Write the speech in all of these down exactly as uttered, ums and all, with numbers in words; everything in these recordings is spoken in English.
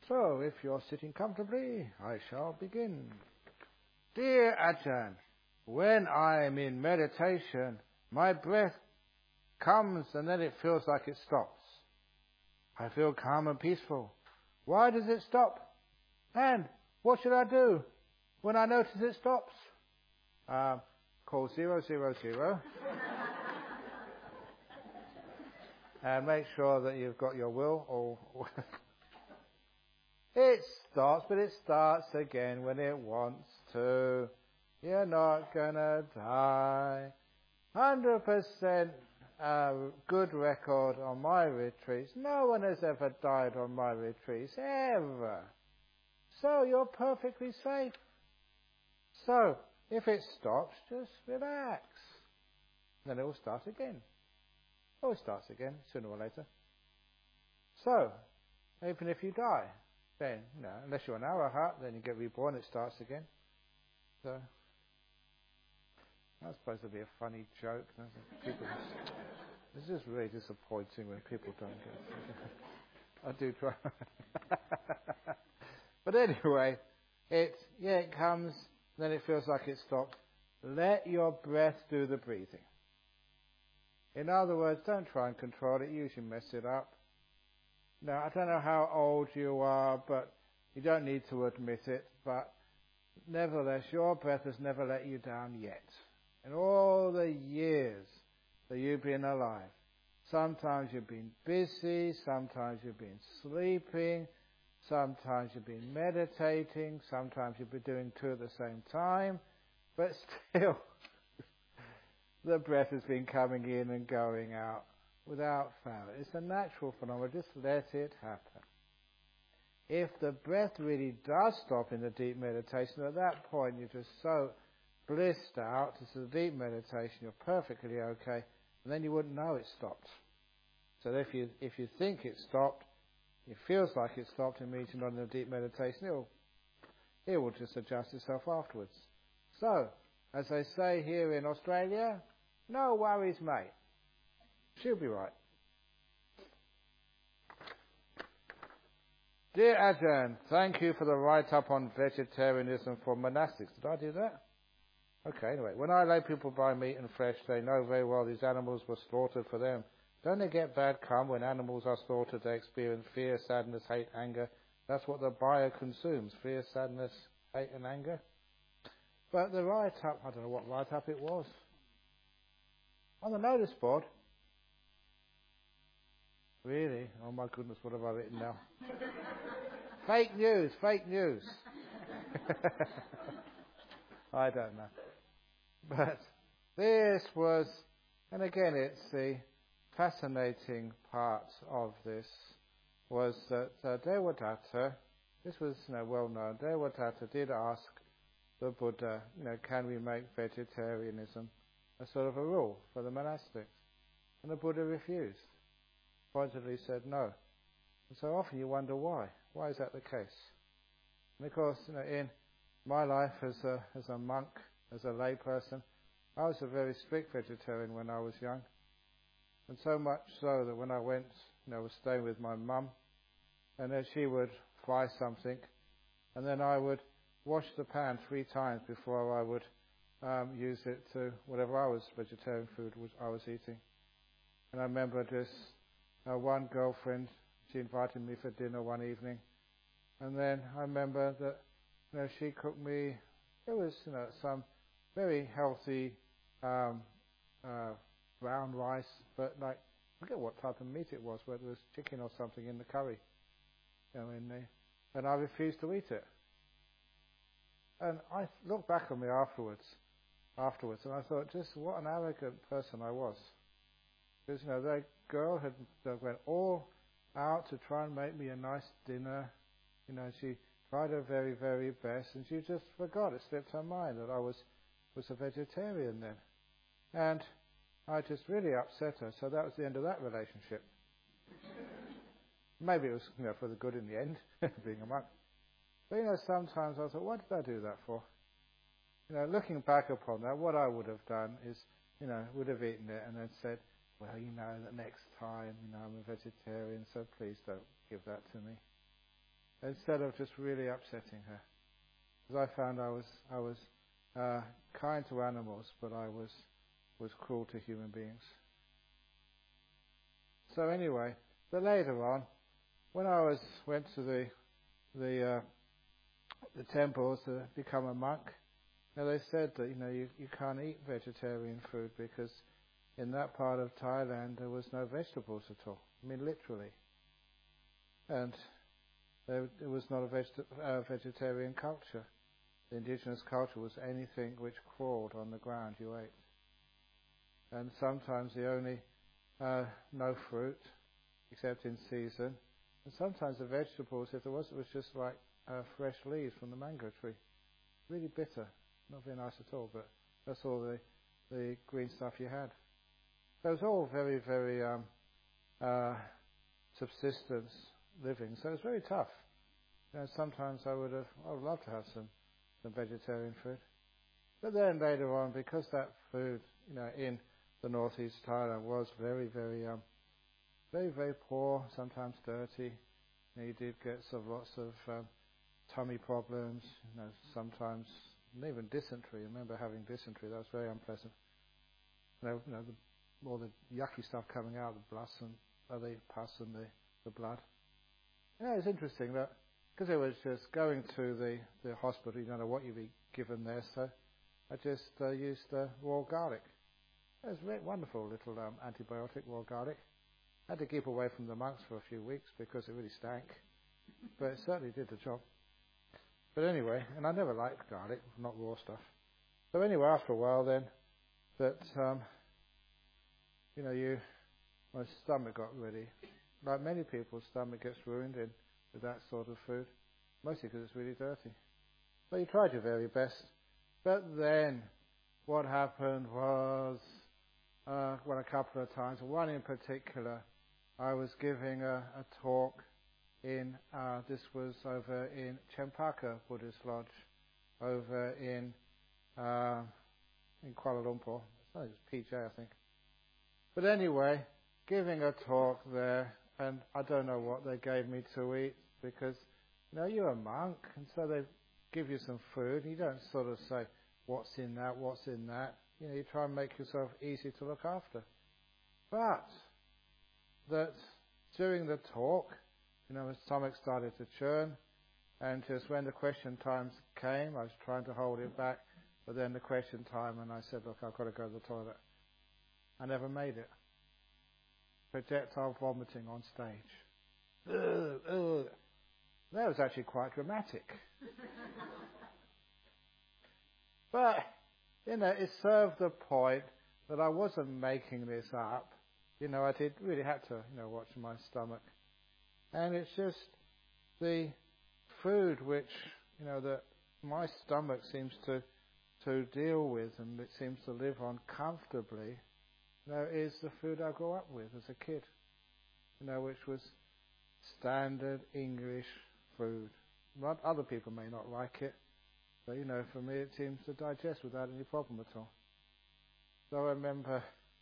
So, if you're sitting comfortably, I shall begin. Dear Ajahn, when I'm in meditation, my breath comes and then it feels like it stops. I feel calm and peaceful. Why does it stop? And what should I do when I notice it stops? Uh, call zero zero zero and make sure that you've got your will all. It stops, but it starts again when it wants to. You're not gonna die. one hundred percent uh, good record on my retreats. No one has ever died on my retreats, ever. So you're perfectly safe. So, if it stops, just relax. Then it will start again. It always starts again, sooner or later. So, even if you die, then, you know, unless you're an arahat, then you get reborn, it starts again. So, that's supposed to be a funny joke. People just, it's just really disappointing when people don't get it. I do try. But anyway, it, yeah, it comes, then it feels like it stops. Let your breath do the breathing. In other words, don't try and control it, usually mess it up. Now, I don't know how old you are, but you don't need to admit it, but nevertheless, your breath has never let you down yet. In all the years that you've been alive, sometimes you've been busy, sometimes you've been sleeping, sometimes you've been meditating, sometimes you've been doing two at the same time, but still, the breath has been coming in and going out without fail. It's a natural phenomenon. Just let it happen. If the breath really does stop in the deep meditation, at that point you're just so blissed out, this is a deep meditation, you're perfectly okay, and then you wouldn't know it stopped. So if you if you think it stopped, it feels like it stopped, it means you're not in a deep meditation, it will, it will just adjust itself afterwards. So, as they say here in Australia, no worries, mate. She'll be right. Dear Ajahn, thank you for the write-up on vegetarianism for monastics. Did I do that? Okay, anyway. When I lay people buy meat and flesh, they know very well these animals were slaughtered for them. Don't they get bad karma when animals are slaughtered? They experience fear, sadness, hate, anger. That's what the buyer consumes. Fear, sadness, hate and anger. But the write-up, I don't know what write-up it was. On the notice board. Really? Oh my goodness, what have I written now? Fake news, fake news. I don't know. But this was, and again it's the fascinating part of this, was that uh, Devadatta, this was you know, well known, Devadatta did ask the Buddha, you know, can we make vegetarianism a sort of a rule for the monastics? And the Buddha refused. Pointedly said no. And so often you wonder why. Why is that the case? And of course, you know, in my life as a as a monk, as a lay person, I was a very strict vegetarian when I was young. And so much so that when I went, you know, I was staying with my mum, and then she would fry something, and then I would wash the pan three times before I would um, use it to whatever I was vegetarian food was I was eating. And I remember this. Uh, one girlfriend, she invited me for dinner one evening, and then I remember that, you know, she cooked me. It was, you know, some very healthy um, uh, brown rice, but like I forget what type of meat it was, whether it was chicken or something in the curry, you know, in the, and I refused to eat it. And I looked back on me afterwards, afterwards, and I thought, just what an arrogant person I was. Because, you know, that girl had uh, went all out to try and make me a nice dinner. You know, she tried her very, very best, and she just forgot. It slipped her mind that I was, was a vegetarian then. And I just really upset her, so that was the end of that relationship. Maybe it was, you know, for the good in the end, being a monk. But, you know, sometimes I thought, what did I do that for? You know, looking back upon that, what I would have done is, you know, would have eaten it and then said, well, you know, the next time, you know, I'm a vegetarian, so please don't give that to me. instead of just really upsetting her. Because I found I was I was uh, kind to animals, but I was was cruel to human beings. So anyway, but later on, when I was went to the the uh, the temple to become a monk, you know, they said that you know you, you can't eat vegetarian food because in that part of Thailand there was no vegetables at all. I mean, literally, and there, it was not a veg- uh, vegetarian culture. The indigenous culture was anything which crawled on the ground you ate, and sometimes the only uh, no fruit except in season, and sometimes the vegetables, if there was, it was just like uh, fresh leaves from the mango tree, really bitter, not very nice at all. But that's all the the green stuff you had. So it was all very very um, uh, subsistence living. So it was very tough. You know, sometimes I would have, I would love to have some. The vegetarian food. But then later on, because that food, you know, in the northeast Thailand was very, very, um, very, very poor, sometimes dirty. You know, you did get sort of lots of um, tummy problems, you know, sometimes even dysentery. I remember having dysentery. That was very unpleasant. You know, you know the, all the yucky stuff coming out, the pus and uh, the pus and the, the blood. You know, it's interesting that because it was just going to the, the hospital, you don't know what you'd be given there, so I just uh, used uh, raw garlic. It was a very wonderful little um, antibiotic, raw garlic. I had to keep away from the monks for a few weeks because it really stank, but it certainly did the job. But anyway, and I never liked garlic, not raw stuff. So anyway, after a while then, that, um, you know, you, my stomach got really, like many people's stomach gets ruined in with that sort of food, mostly because it's really dirty. So you tried your very best. But then what happened was, uh, well, a couple of times, one in particular, I was giving a, a talk in, uh, this was over in Chempaka Buddhist Lodge, over in uh, in Kuala Lumpur. I think it was P J, I think. But anyway, giving a talk there, and I don't know what they gave me to eat, because, you know, you're a monk, and so they give you some food, and you don't sort of say, what's in that, what's in that. You know, you try and make yourself easy to look after. But that during the talk, you know, my stomach started to churn, and just when the question times came, I was trying to hold it back, but then the question time, and I said, look, I've got to go to the toilet. I never made it. Projectile vomiting on stage. Ugh, ugh. That was actually quite dramatic. But, you know, it served the point that I wasn't making this up. You know, I did really had to, you know, watch my stomach. And it's just the food which, you know, that my stomach seems to to deal with and it seems to live on comfortably, you know, is the food I grew up with as a kid. You know, which was standard English food. Not, other people may not like it, but, you know, for me it seems to digest without any problem at all. So I remember,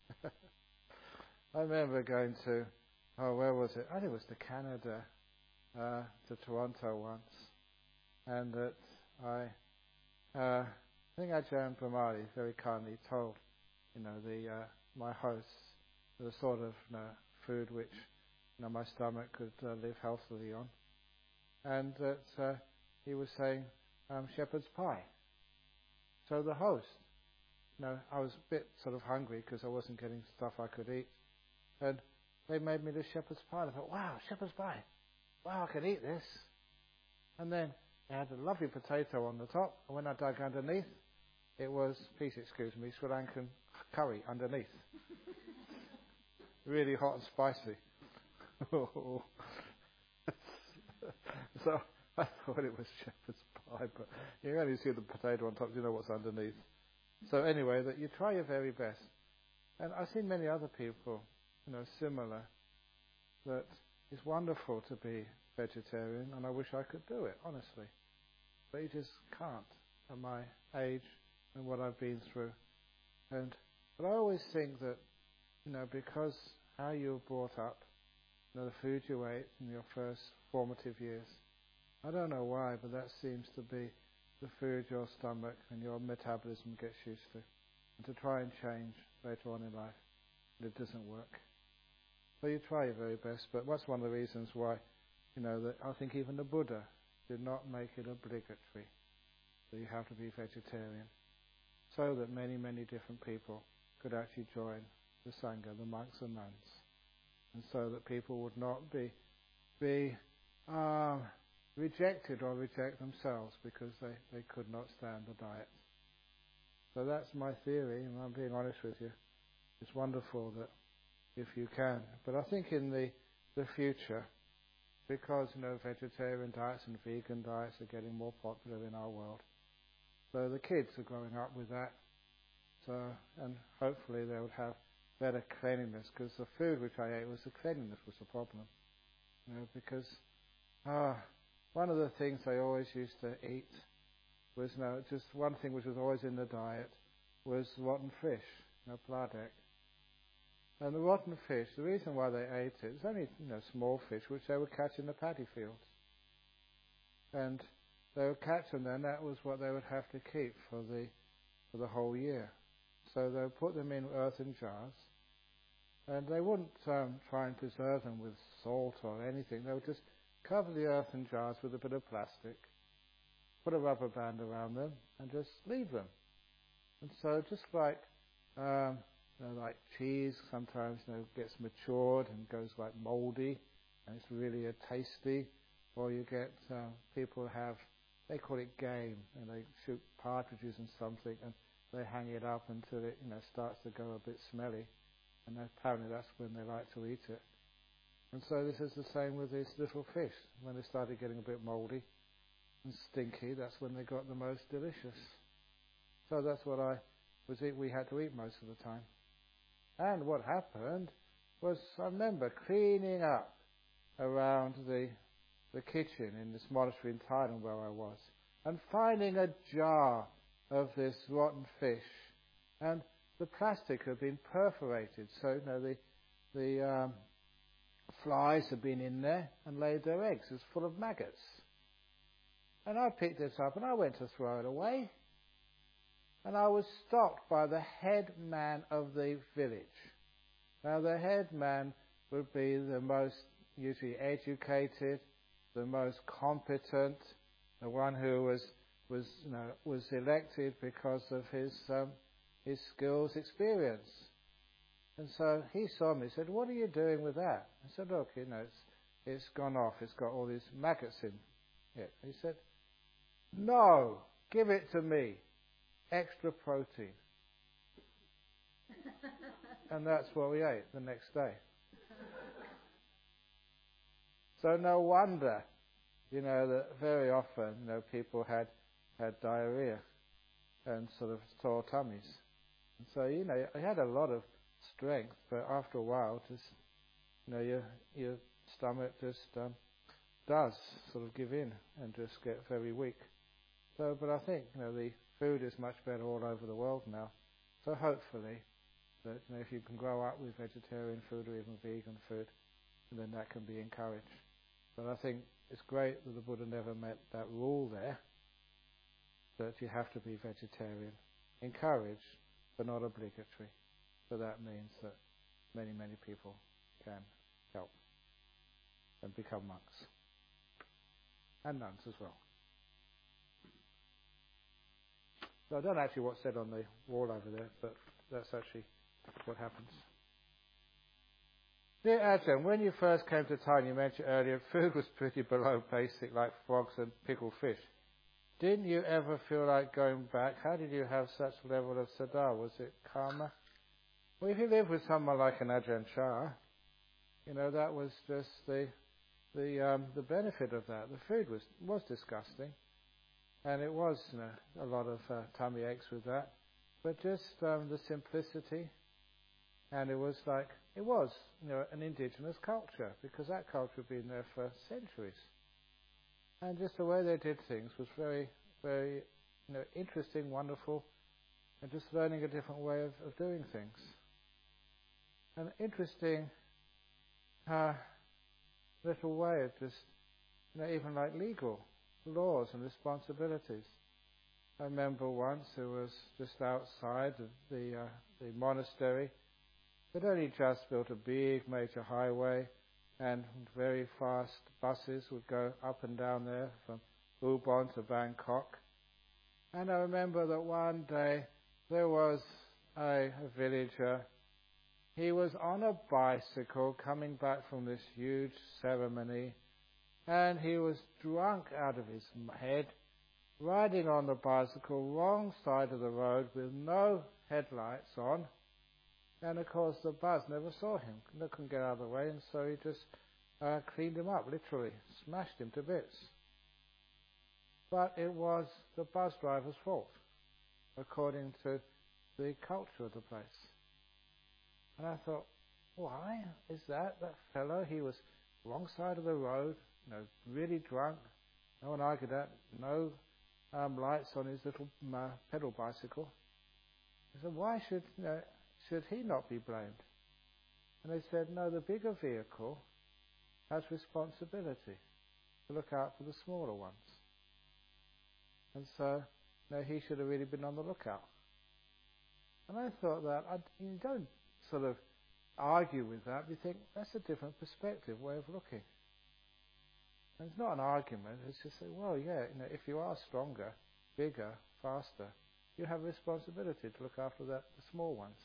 I remember going to, oh, where was it? I think it was to Canada, uh, to Toronto once, and that I, uh, I think Ajahn Brahmali very kindly told, you know, the uh, my hosts the sort of you know, food which, you know, my stomach could uh, live healthily on, and that uh, he was saying um, shepherd's pie. So the host, you know, I was a bit sort of hungry because I wasn't getting stuff I could eat, and they made me this shepherd's pie. I thought, wow, shepherd's pie, wow, I can eat this. And then they had a lovely potato on the top, and when I dug underneath, it was, please excuse me, Sri Lankan curry underneath. Really hot and spicy. So I thought it was shepherd's pie, but you only see the potato on top, you know what's underneath. So anyway, that you try your very best. And I've seen many other people, you know, similar, that it's wonderful to be vegetarian, and I wish I could do it, honestly. But you just can't at my age and what I've been through. And but I always think that, you know, because how you were brought up, you know, the food you ate in your first formative years, I don't know why, but that seems to be the food your stomach and your metabolism gets used to. And to try and change later on in life, it doesn't work. So you try your very best, but that's one of the reasons why, you know, that I think even the Buddha did not make it obligatory that you have to be vegetarian, so that many, many different people could actually join the Sangha, the monks and nuns, and so that people would not be be um, rejected or reject themselves because they, they could not stand the diet. So that's my theory, and I'm being honest with you. It's wonderful that if you can. But I think in the, the future, because, you know, vegetarian diets and vegan diets are getting more popular in our world, so the kids are growing up with that. So, and hopefully they would have better cleanliness, because the food which I ate was the cleanliness was the problem. You know, because ah, one of the things I always used to eat was, you know, just one thing which was always in the diet was rotten fish, you know, pladek. And the rotten fish, the reason why they ate it, it's only, you know, small fish which they would catch in the paddy fields. And they would catch them then, that was what they would have to keep for the for the whole year. So they would put them in earthen jars, and they wouldn't um, try and preserve them with salt or anything. They would just cover the earthen jars with a bit of plastic, put a rubber band around them, and just leave them. And so just like um, you know, like cheese sometimes, you know, gets matured and goes like mouldy, and it's really a tasty. Or you get uh, people have, they call it game, and they shoot partridges and something, and they hang it up until it, you know, starts to go a bit smelly, and apparently that's when they like to eat it. And so this is the same with these little fish. When they started getting a bit mouldy and stinky, that's when they got the most delicious. So that's what I was eat. We had to eat most of the time. And what happened was, I remember cleaning up around the the kitchen in this monastery in Thailand where I was, and finding a jar of this rotten fish, and the plastic had been perforated, so you know the the um, flies had been in there and laid their eggs. It was full of maggots. And I picked this up and I went to throw it away, and I was stopped by the head man of the village. Now the head man would be the most usually educated, the most competent, the one who was was you know was elected because of his um, his skills, experience. And so he saw me. He said, "What are you doing with that?" I said, "Look, you know, it's it's gone off. It's got all these maggots in it." He said, "No, give it to me. Extra protein." And that's what we ate the next day. So no wonder, you know, that very often, you know, people had had diarrhea and sort of sore tummies. And so, you know, I had a lot of strength, but after a while, just, you know, your your stomach just um, does sort of give in and just get very weak. So, but I think, you know, the food is much better all over the world now. So hopefully, that, you know, if you can grow up with vegetarian food or even vegan food, then that can be encouraged. But I think it's great that the Buddha never met that rule there, that you have to be vegetarian. Encouraged, but not obligatory. So that means that many, many people can help and become monks. And nuns as well. So I don't know actually what's said on the wall over there, but that's actually what happens. Dear Ajahn, when you first came to Thailand, you mentioned earlier food was pretty below basic, like frogs and pickled fish. Didn't you ever feel like going back? How did you have such a level of sadhana? Was it karma? Well, if you live with someone like an Ajahn Chah, you know, that was just the the um, the benefit of that. The food was was disgusting, and it was, you know, a lot of uh, tummy aches with that. But just um, the simplicity, and it was like it was, you know, an indigenous culture, because that culture had been there for centuries. And just the way they did things was very, very, you know, interesting, wonderful, and just learning a different way of, of doing things. An interesting uh, little way of just, you know, even like legal laws and responsibilities. I remember once it was just outside of the uh, the monastery. They'd only just built a big major highway, and very fast buses would go up and down there from Ubon to Bangkok. And I remember that one day there was a, a villager. He was on a bicycle coming back from this huge ceremony, and he was drunk out of his head, riding on the bicycle wrong side of the road with no headlights on. And of course the bus never saw him, they couldn't get out of the way, and so he just uh, cleaned him up, literally, smashed him to bits. But it was the bus driver's fault, according to the culture of the place. And I thought, why is that? That fellow, he was wrong side of the road, you know, really drunk, no one argued that, no um, lights on his little uh, pedal bicycle. I said, why should, you know, should he not be blamed? And they said, no, the bigger vehicle has responsibility to look out for the smaller ones. And so, you know, he should have really been on the lookout. And I thought that, I, you don't sort of argue with that. You think, that's a different perspective, way of looking. And it's not an argument, it's just say, well, yeah, you know, if you are stronger, bigger, faster, you have a responsibility to look after that, the small ones.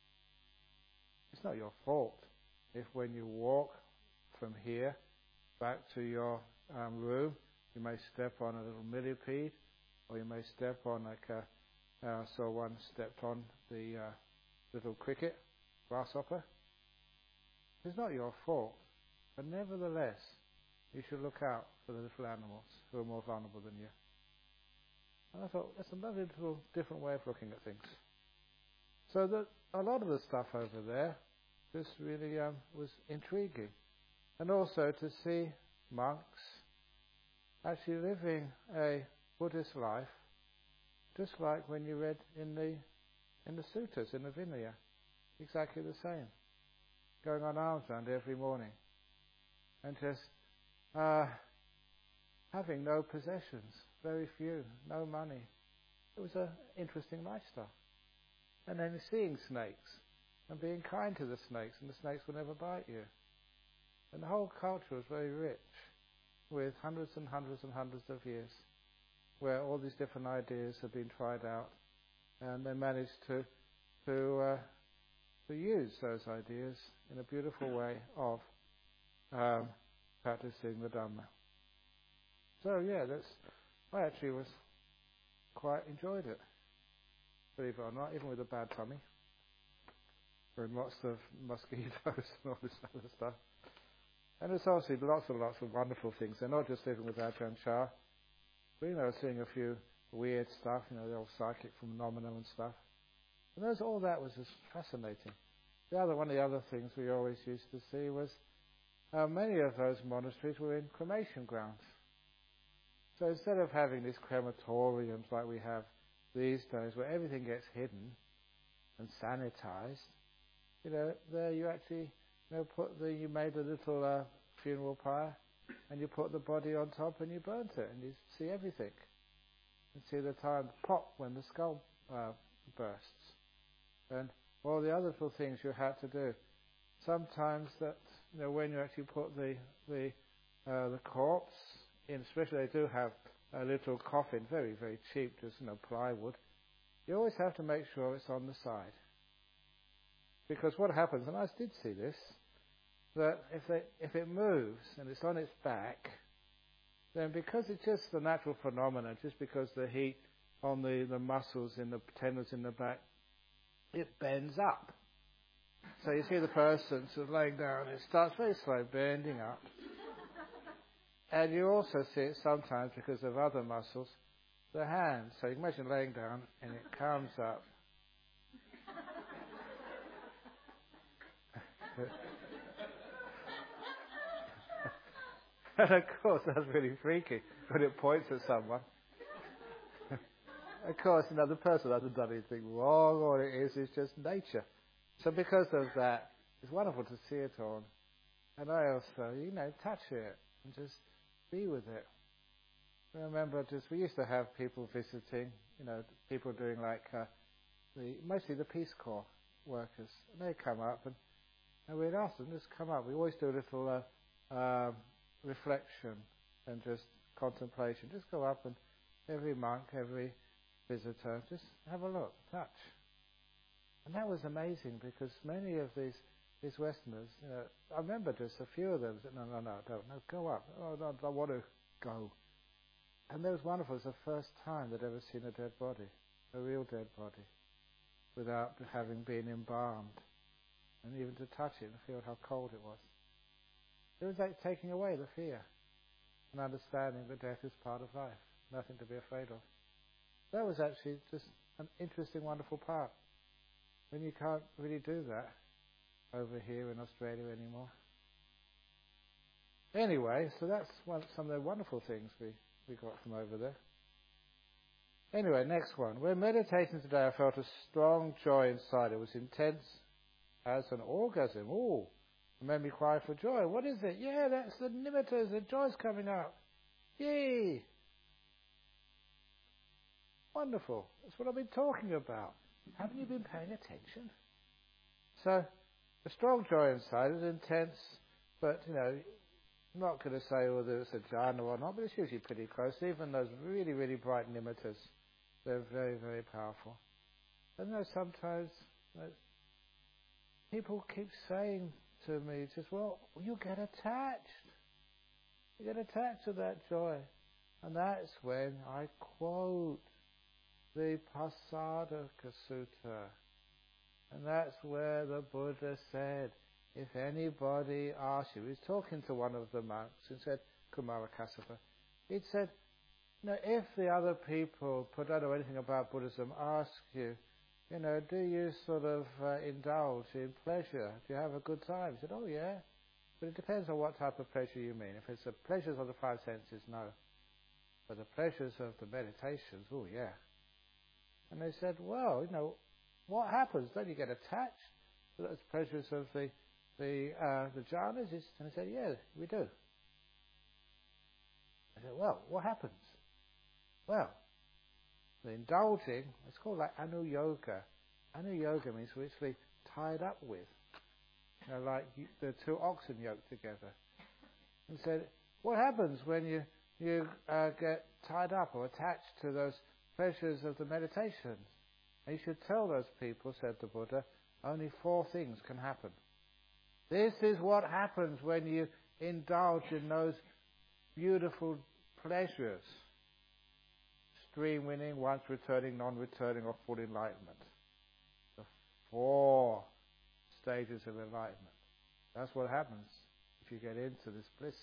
It's not your fault if when you walk from here back to your um, room, you may step on a little millipede, or you may step on like a, uh, so one stepped on the uh, little cricket, grasshopper. It's not your fault, but nevertheless, you should look out for the little animals who are more vulnerable than you. And I thought, that's a lovely little different way of looking at things. So that a lot of the stuff over there just really um, was intriguing. And also to see monks actually living a Buddhist life, just like when you read in the in the suttas, in the Vinaya, exactly the same. Going on alms round every morning, and just uh, having no possessions, very few, no money. It was an interesting lifestyle. And then seeing snakes, and being kind to the snakes, and the snakes will never bite you. And the whole culture was very rich, with hundreds and hundreds and hundreds of years, where all these different ideas have been tried out, and they managed to to uh, to use those ideas in a beautiful way of um, practicing the Dhamma. So yeah, that's I actually was quite enjoyed it, believe it or not, even with a bad tummy, and lots of mosquitoes and all this other stuff. And there's obviously lots and lots of wonderful things. They're not just living with Ajahn Chah. We you know seeing a few weird stuff, you know, the old psychic phenomena and stuff. And those, all that was just fascinating. The other one of the other things we always used to see was uh, many of those monasteries were in cremation grounds. So instead of having these crematoriums like we have these days, where everything gets hidden and sanitized, you know, there you actually, you know, put the you made a little uh, funeral pyre, and you put the body on top and you burnt it, and you see everything. You see the time pop when the skull uh, bursts, and all the other little things you had to do. Sometimes that, you know, when you actually put the the uh, the corpse in, especially they do have a little coffin, very very cheap, just you know plywood. You always have to make sure it's on the side, because what happens, and I did see this, that if they, if it moves and it's on its back, then because it's just the natural phenomenon, just because the heat on the, the muscles in the tendons in the back, it bends up. So you see the person sort of laying down, it starts very slow bending up. And you also see it sometimes because of other muscles, the hands. So you can imagine laying down and it comes up. And of course that's really freaky when it points at someone. Of course, you know, the person hasn't done anything wrong, all it is is just nature. So because of that, it's wonderful to see it on. And I also, you know, touch it and just be with it. I remember just, we used to have people visiting, you know, people doing like, uh, the mostly the Peace Corps workers. And they'd come up and, and we'd ask them, just come up. We always do a little uh, um, reflection and just contemplation. Just go up and every monk, every visitor, just have a look, touch. And that was amazing because many of these these Westerners, you know, I remember just a few of them said, no, no, no, don't, no, go up. Oh, no, I want to go. And there was one of us, the first time they'd ever seen a dead body, a real dead body, without having been embalmed. And even to touch it and feel how cold it was. It was like taking away the fear and understanding that death is part of life, nothing to be afraid of. That was actually just an interesting, wonderful part. When you can't really do that over here in Australia anymore. Anyway, so that's one, some of the wonderful things we, we got from over there. Anyway, next one. When meditating today, I felt a strong joy inside. It was intense as an orgasm. Ooh, it made me cry for joy. What is it? Yeah, that's the nimittas. The joy's coming out. Yay! Wonderful. That's what I've been talking about. Haven't you been paying attention? So, a strong joy inside is intense, but, you know, I'm not going to say whether it's a jhana or not, but it's usually pretty close. Even those really, really bright nimittas, they're very, very powerful. And you know, sometimes you know, people keep saying to me, just, well, you get attached. You get attached to that joy. And that's when I quote the Pasadaka Sutta. And that's where the Buddha said, if anybody asks you, he's talking to one of the monks, and said, Kumara Kassapa, he'd said, you know, if the other people who don't know anything about Buddhism ask you, you know, do you sort of uh, indulge in pleasure? Do you have a good time? He said, oh yeah, but it depends on what type of pleasure you mean. If it's the pleasures of the five senses, no. But the pleasures of the meditations, oh yeah. And they said, well, you know, what happens? Don't you get attached to those pleasures of the the uh, the jhanas? And I said, yeah, we do. I said, well, what happens? Well, the indulging, it's called like anuyoga. Anuyoga means literally tied up with. You know, like you, the two oxen yoked together. And said, what happens when you, you uh, get tied up or attached to those pleasures of the meditations? And you should tell those people, said the Buddha, only four things can happen. This is what happens when you indulge in those beautiful pleasures. Stream winning, once returning, non-returning, or full enlightenment. The four stages of enlightenment. That's what happens if you get into this bliss.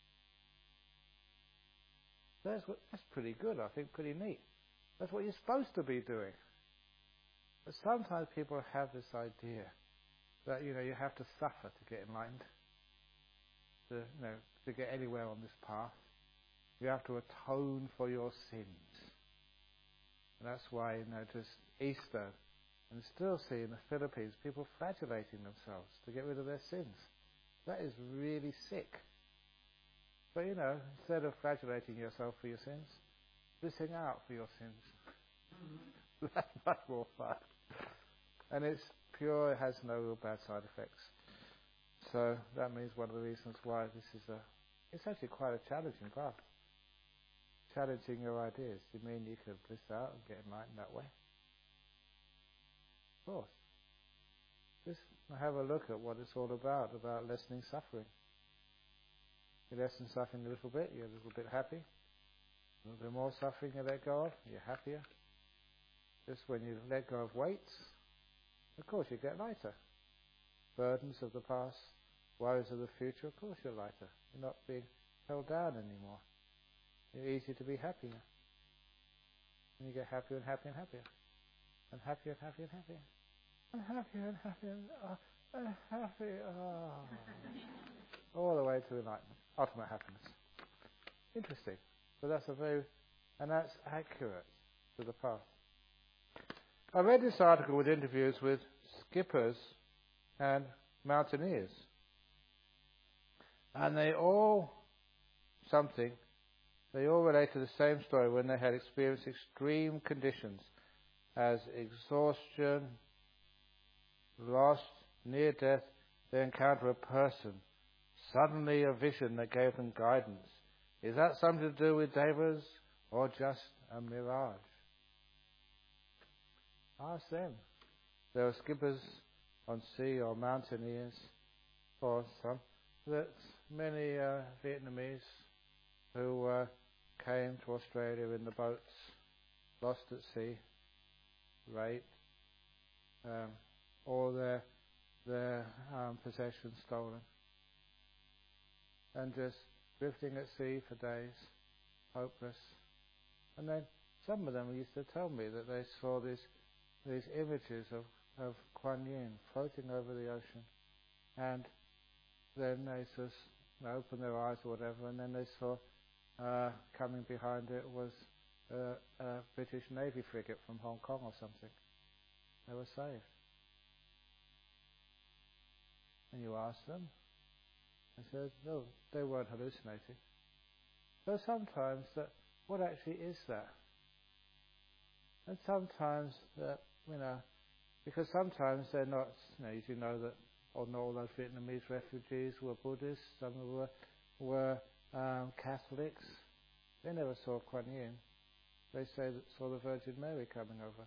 That's, what, that's pretty good, I think, pretty neat. That's what you're supposed to be doing. But sometimes people have this idea that, you know, you have to suffer to get enlightened, to, you know, to get anywhere on this path. You have to atone for your sins. And that's why, you know, just Easter, and still see in the Philippines people flagellating themselves to get rid of their sins. That is really sick. But, you know, instead of flagellating yourself for your sins, blissing out for your sins. That's much more fun. And it's pure, it has no real bad side effects. So that means one of the reasons why this is a, it's actually quite a challenging path. Challenging your ideas. You mean you could bliss out and get enlightened that way? Of course. Just have a look at what it's all about, about lessening suffering. You lessen suffering a little bit, you're a little bit happy. A little bit more suffering you let go of, you're happier. Just when you let go of weights, of course you get lighter. Burdens of the past, worries of the future, of course you're lighter. You're not being held down anymore. You're easy to be happier. And you get happier and happier and happier. And happier and happier and happier. And happier and happier and, uh, and happier. Oh. All the way to enlightenment. Ultimate happiness. Interesting. But that's a very, and that's accurate to the path. I read this article with interviews with skippers and mountaineers. And they all, something, they all related the same story when they had experienced extreme conditions as exhaustion, lost, near death. They encounter a person, suddenly a vision that gave them guidance. Is that something to do with devas or just a mirage? Ask them. There are skippers on sea or mountaineers or some. That many uh, Vietnamese who uh, came to Australia in the boats, lost at sea, raped, um, all their their um, possessions stolen, and just drifting at sea for days, hopeless. And then some of them used to tell me that they saw these these images of, of Kuan Yin floating over the ocean, and then they just opened their eyes or whatever, and then they saw uh, coming behind it was a, a British Navy frigate from Hong Kong or something. They were saved. And you ask them, I said, no, they weren't hallucinating. So sometimes that, what actually is that? And sometimes that, you know, because sometimes they're not, you know, you know that or not all those Vietnamese refugees were Buddhists, some were, were um, Catholics. They never saw Kuan Yin. They say that saw the Virgin Mary coming over.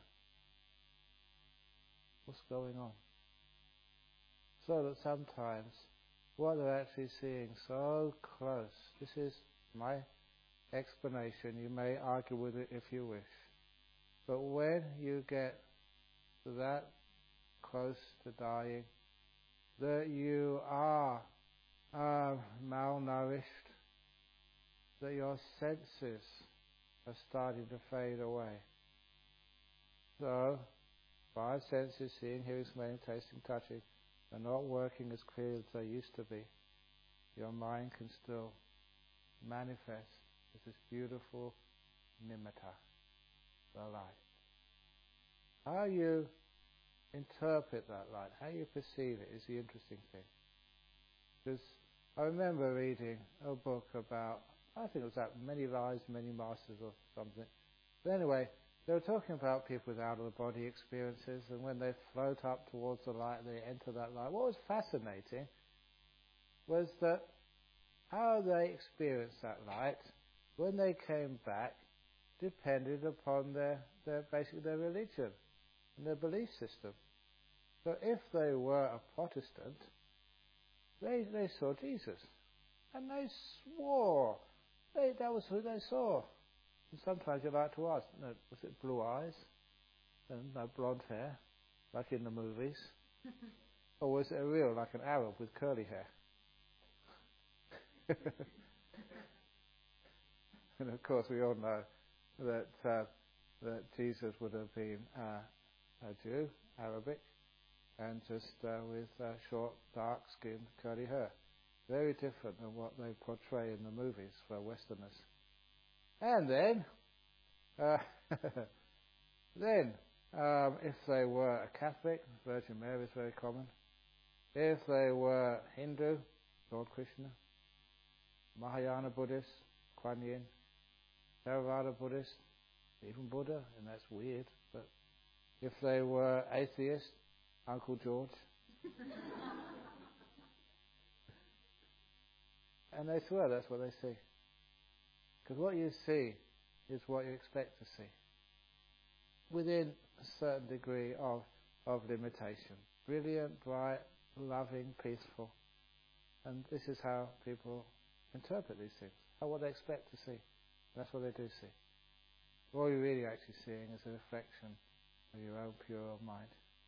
What's going on? So that sometimes what they're actually seeing so close, this is my explanation, you may argue with it if you wish, but when you get that close to dying, that you are uh, malnourished, that your senses are starting to fade away. So, five senses, seeing, hearing, smelling, tasting, touching, are not working as clearly as they used to be. Your mind can still manifest as this beautiful nimitta, the light. How you interpret that light, how you perceive it is the interesting thing. Because I remember reading a book about, I think it was that Many Lives, Many Masters or something. But anyway, they were talking about people with out-of-the-body experiences, and when they float up towards the light, they enter that light. What was fascinating was that how they experienced that light, when they came back, depended upon their, their basically their religion and their belief system. So if they were a Protestant, they they saw Jesus, and they swore they, that was who they saw. And sometimes you like to ask, no, was it blue eyes and no blonde hair, like in the movies, or was it a real, like an Arab with curly hair? And of course, we all know that uh, that Jesus would have been uh, a Jew, Arabic, and just uh, with uh, short, dark-skinned, curly hair. Very different than what they portray in the movies for Westerners. And then, uh, then, um, if they were a Catholic, Virgin Mary is very common. If they were Hindu, Lord Krishna. Mahayana Buddhist, Kuan Yin. Theravada Buddhist, even Buddha, and that's weird. But if they were atheist, Uncle George. And they swear that's what they see. Because what you see is what you expect to see, within a certain degree of, of limitation. Brilliant, bright, loving, peaceful. And this is how people interpret these things, how what they expect to see. That's what they do see. All you're really actually seeing is a reflection of your own pure mind.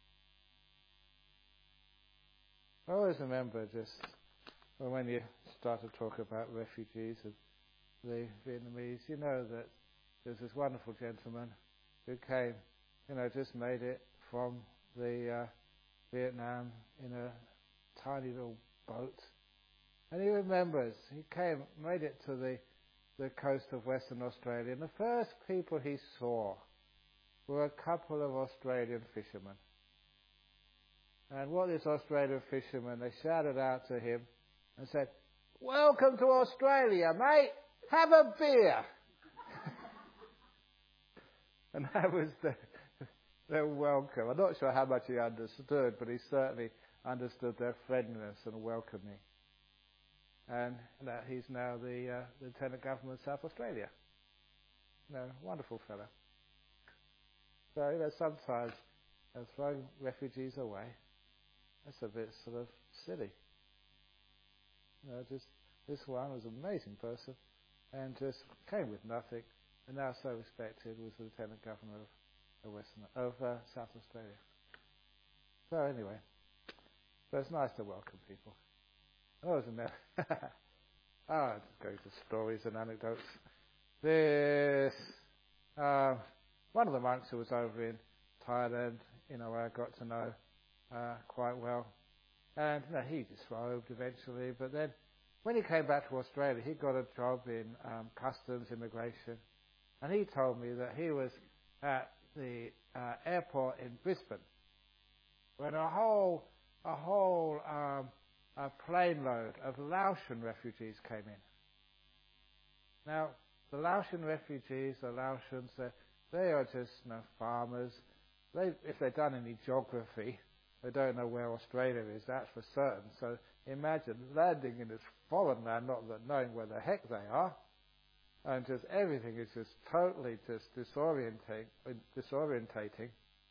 I always remember just when you start to talk about refugees and the Vietnamese, you know that there's this wonderful gentleman who came, you know, just made it from the uh, Vietnam in a tiny little boat. And he remembers, he came, made it to the, the coast of Western Australia, and the first people he saw were a couple of Australian fishermen. And what these Australian fishermen, they shouted out to him and said, "Welcome to Australia, mate. have a beer. And that was the, their welcome. I'm not sure how much he understood, but he certainly understood their friendliness and welcoming. And that he's now the uh, Lieutenant Governor of South Australia. You know, wonderful fellow. So, you know, sometimes uh, throwing refugees away, that's a bit sort of silly. You know, just this one was an amazing person and just came with nothing, and now so respected, was the Lieutenant Governor of, of Western of uh, South Australia. So anyway, so it's nice to welcome people. I wasn't there. Ah, oh, just going to stories and anecdotes. This uh, one of the monks who was over in Thailand, you know, I got to know uh, quite well, and you know, he disrobed eventually. But then, when he came back to Australia, he got a job in um, customs immigration, and he told me that he was at the uh, airport in Brisbane when a whole a whole um, a plane load of Laotian refugees came in. Now, the Laotian refugees, the Laotians, uh, they are just you know, farmers. They, if they've done any geography, they don't know where Australia is, that's for certain. So imagine landing in this foreign land, not that knowing where the heck they are, and just everything is just totally just disorientating. disorientating.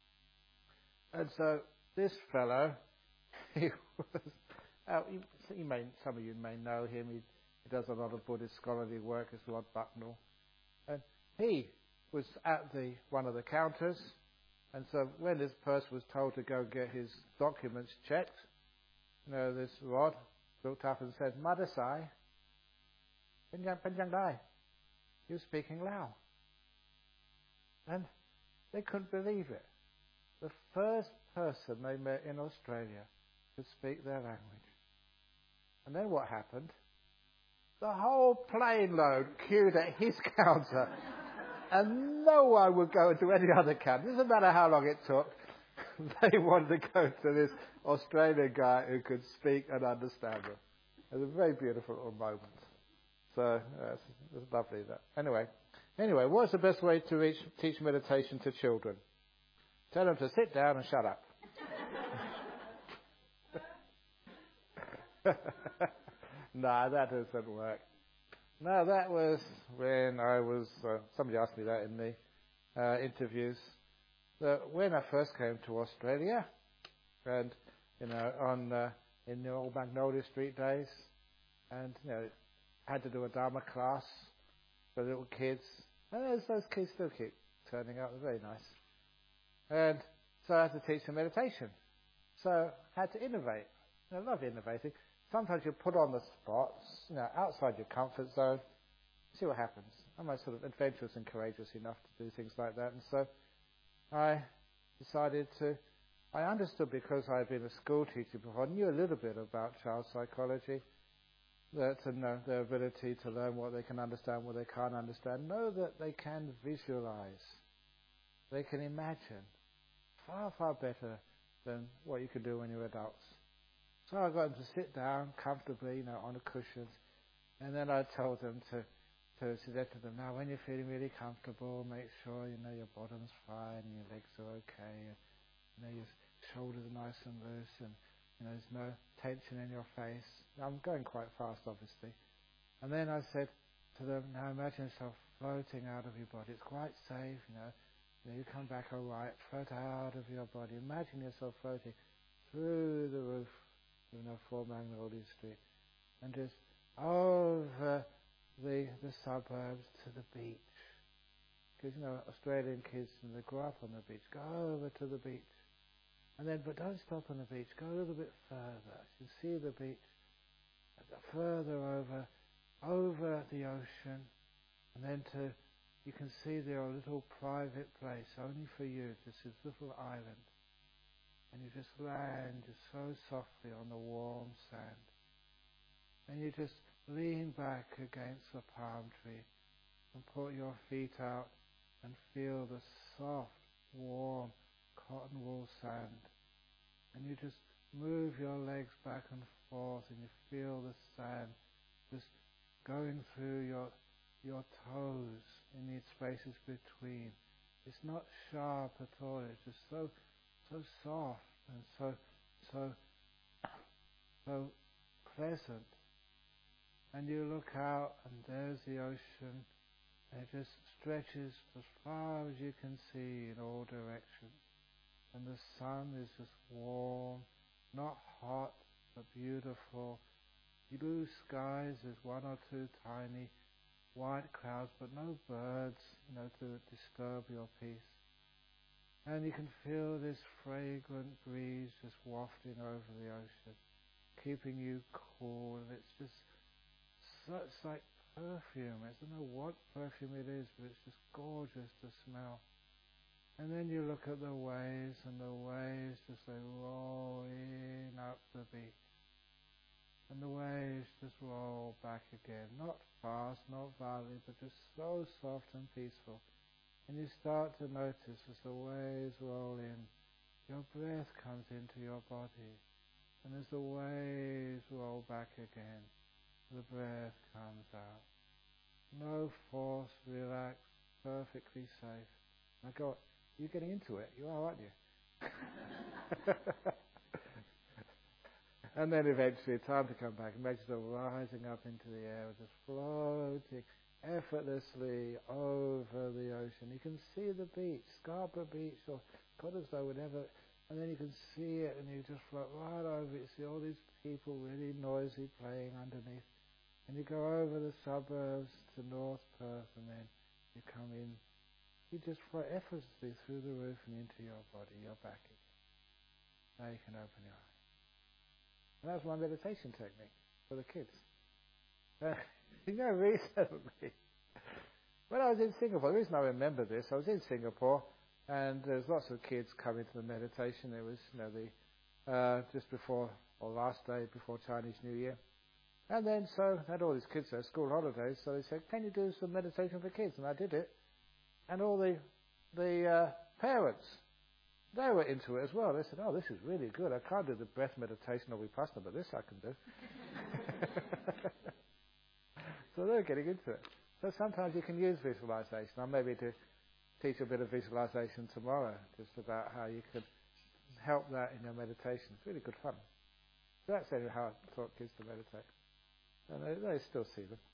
And so this fellow, he was, uh, you, you may, some of you may know him, he, he does a lot of Buddhist scholarly work as Rod Bucknell. And he was at the one of the counters, and so when this person was told to go get his documents checked, you know, this Rod looked up and said, Madasai, Penjang Dai, you're speaking Lao. And they couldn't believe it. The first person they met in Australia could speak their language. And then what happened? The whole plane load queued at his counter. And no one would go to any other counter. It doesn't matter how long it took. They wanted to go to this Australian guy who could speak and understand them. It was a very beautiful little moment. So uh, it's, it's lovely. That. Anyway, anyway, what's the best way to reach, teach meditation to children? Tell them to sit down and shut up. No, that doesn't work. No, that was when I was, uh, somebody asked me that in the uh, interviews, that when I first came to Australia, and, you know, on, uh, in the old Magnolia Street days, and, you know, had to do a Dharma class for little kids, and those, those kids still keep turning up, they're very nice. And so I had to teach them meditation. So I had to innovate. I love innovating. Sometimes you put on the spots, you know, outside your comfort zone, see what happens. I'm sort of adventurous and courageous enough to do things like that. And so I decided to, I understood because I had been a school teacher before, I knew a little bit about child psychology, that to know their ability to learn what they can understand, what they can't understand, know that they can visualize, they can imagine, far, far better than what you can do when you're adults. So I got them to sit down comfortably, you know, on the cushions, and then I told them to, to suggest to them, now when you're feeling really comfortable, make sure, you know, your bottom's fine, and your legs are okay, and, you know, your shoulders are nice and loose, and, you know, there's no tension in your face. I'm going quite fast, obviously. And then I said to them, now imagine yourself floating out of your body. It's quite safe, you know. You know, you come back all right, float out of your body. Imagine yourself floating through the roof, you know, for Magnolia Street, and just over the the suburbs to the beach. Because, you know, Australian kids, when they grow up on the beach, go over to the beach. And then, but don't stop on the beach, go a little bit further. You see the beach, further over, over the ocean, and then to, you can see their little private place, only for you, just this little island. And you just land just so softly on the warm sand. And you just lean back against the palm tree and put your feet out and feel the soft, warm cotton wool sand. And you just move your legs back and forth and you feel the sand just going through your your toes in the spaces between. It's not sharp at all. It's just so, so soft and so, so, so pleasant. And you look out, and there's the ocean. And it just stretches as far as you can see in all directions. And the sun is just warm, not hot, but beautiful. Blue skies, there's one or two tiny white clouds, but no birds, you know, to disturb your peace. And you can feel this fragrant breeze just wafting over the ocean, keeping you cool. And it's just, so, it's like perfume. I don't know what perfume it is, but it's just gorgeous to smell. And then you look at the waves, and the waves just like rolling up the beach. And the waves just roll back again, not fast, not violently, but just so soft and peaceful. And you start to notice as the waves roll in, your breath comes into your body. And as the waves roll back again, the breath comes out. No force, relaxed, perfectly safe. I go, you're getting into it, you are, aren't you? And then eventually, time to come back. Imagine yourself rising up into the air, just floating effortlessly over the ocean. You can see the beach, Scarborough Beach, or Cottesloe, whatever, and then you can see it, and you just float right over it. You see all these people really noisy playing underneath. And you go over the suburbs to North Perth, and then you come in. You just float effortlessly through the roof and into your body. You're back again. Now you can open your eyes. And that was my meditation technique for the kids. Uh, you know, recently, when I was in Singapore, the reason I remember this, I was in Singapore, and there's lots of kids coming to the meditation. It was, you know, the uh, just before, or last day before Chinese New Year. And then, so, I had all these kids there, school holidays, so they said, can you do some meditation for kids? And I did it. And all the, the uh, parents, they were into it as well. They said, oh, this is really good. I can't do the breath meditation or Vipassana, but this I can do. So they're getting into it. So sometimes you can use visualization. I'm maybe to teach a bit of visualization tomorrow, just about how you could help that in your meditation. It's really good fun. So that's how I taught kids to meditate. And they, they still see them.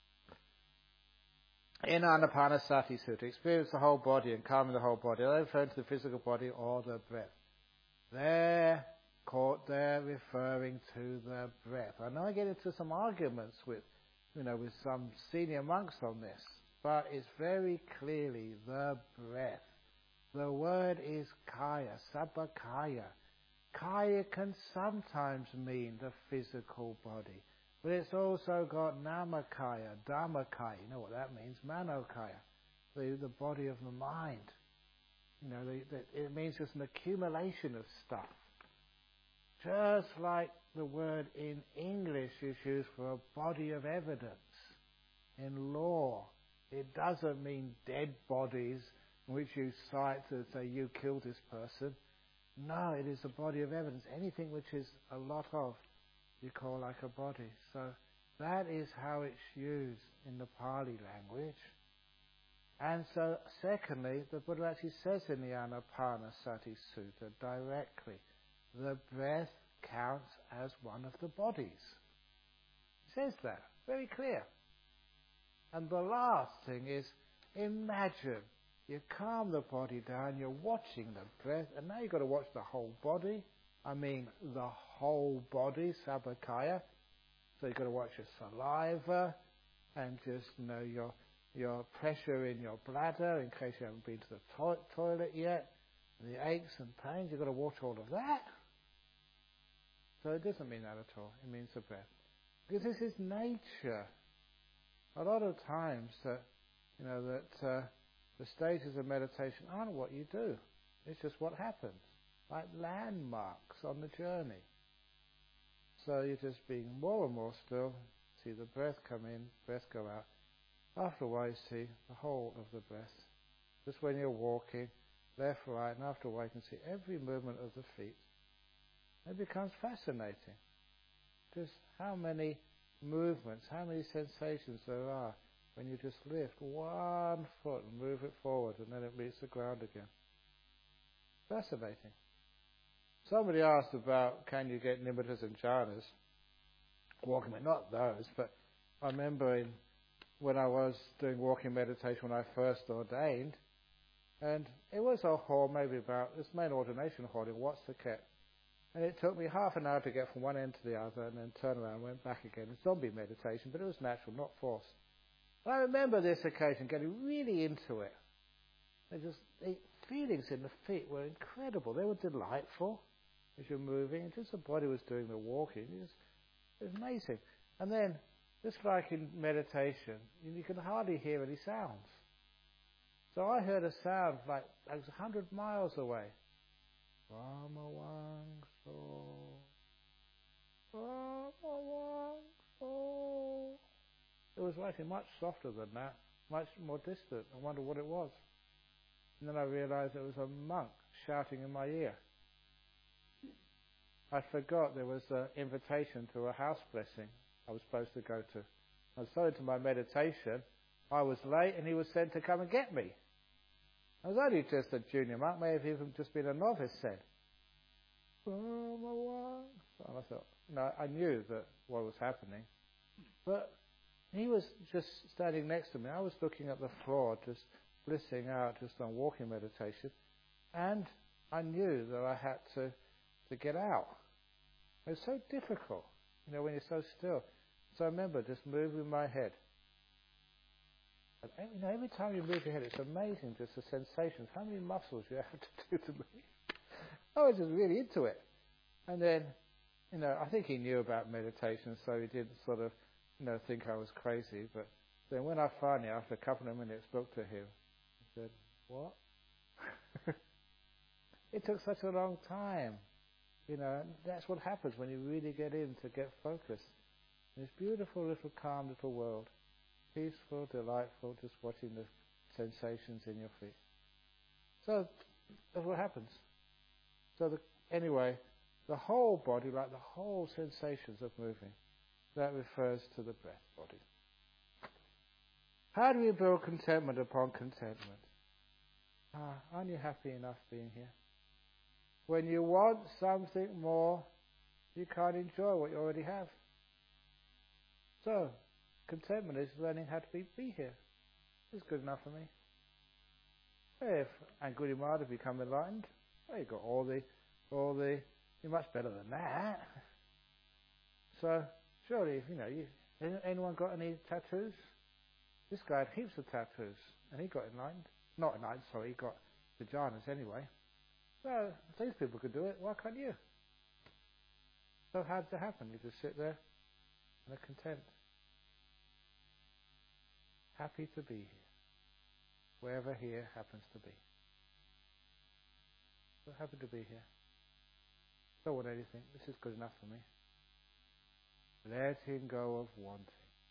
In Anapanasati Sutta, experience the whole body and calming the whole body. They're referring to the physical body or the breath. They're caught there referring to the breath. I know I get into some arguments with, you know, with some senior monks on this, but it's very clearly the breath. The word is kaya, sabakaya. Kaya can sometimes mean the physical body. But it's also got namakaya, dhammakaya. You know what that means? Manokaya, the, the body of the mind. You know, the, the, it means just an accumulation of stuff. Just like the word in English is used for a body of evidence. In law, it doesn't mean dead bodies in which you cite to say you killed this person. No, it is a body of evidence. Anything which is a lot of, you call like a body. So that is how it's used in the Pali language. And so, secondly, the Buddha actually says in the Anapanasati Sutta directly, the breath counts as one of the bodies. It says that, very clear. And the last thing is, imagine you calm the body down, you're watching the breath, and now you've got to watch the whole body. I mean the whole body, sabakaya. So you've got to watch your saliva and just, you know, your your pressure in your bladder in case you haven't been to the to- toilet yet, and the aches and pains. You've got to watch all of that. So it doesn't mean that at all. It means the breath. Because this is nature. A lot of times that, you know, that uh, the stages of meditation aren't what you do. It's just what happens. Like landmarks on the journey. So you're just being more and more still, see the breath come in, breath go out. After a while you see the whole of the breath. Just when you're walking, left, right, and after a while you can see every movement of the feet. It becomes fascinating. Just how many movements, how many sensations there are when you just lift one foot and move it forward and then it meets the ground again. Fascinating. Somebody asked about, can you get nimittas and jhanas? Walking, not those, but I remember in, when I was doing walking meditation when I first ordained, and it was a hall, maybe about, this main ordination hall in Watsakhet. And it took me half an hour to get from one end to the other and then turn around and went back again. It's zombie meditation, but it was natural, not forced. And I remember this occasion getting really into it. They just, the feelings in the feet were incredible. They were delightful as you're moving. And just the body was doing the walking. It was, it was amazing. And then, just like in meditation, you can hardly hear any sounds. So I heard a sound like it was a hundred miles away. It was actually much softer than that, much more distant. I wondered what it was. And then I realized it was a monk shouting in my ear. I forgot there was an invitation to a house blessing I was supposed to go to. I was so into my meditation, I was late and he was sent to come and get me. I was only just a junior monk, may have even just been a novice then. And I thought, no, I knew that what was happening. But he was just standing next to me. I was looking at the floor, just blissing out, just on walking meditation. And I knew that I had to, to get out. It was so difficult, you know, when you're so still. So I remember just moving my head. And, you know, every time you move your head, it's amazing just the sensations, how many muscles you have to do to move. I was just really into it. And then, you know, I think he knew about meditation, so he didn't sort of, you know, think I was crazy. But then when I finally, after a couple of minutes, looked at him, I said, what? It took such a long time. You know, and that's what happens when you really get in to get focused. This beautiful little calm little world. Peaceful, delightful, just watching the sensations in your feet. So, that's what happens. So, the, anyway, the whole body, like the whole sensations of moving, that refers to the breath body. How do we build contentment upon contentment? Ah, aren't you happy enough being here? When you want something more, you can't enjoy what you already have. So, contentment is learning how to be, be here. It's good enough for me. If Angulimala become enlightened, well, you got all the, all the, you're much better than that. So, surely, you know, you, anyone got any tattoos? This guy had heaps of tattoos, and he got enlightened. Not enlightened, sorry, he got the jhanas anyway. Well, if these people could do it, why can't you? So how does it happen? You just sit there and are content. Happy to be here. Wherever here happens to be. So happy to be here. Don't want anything. This is good enough for me. Letting go of wanting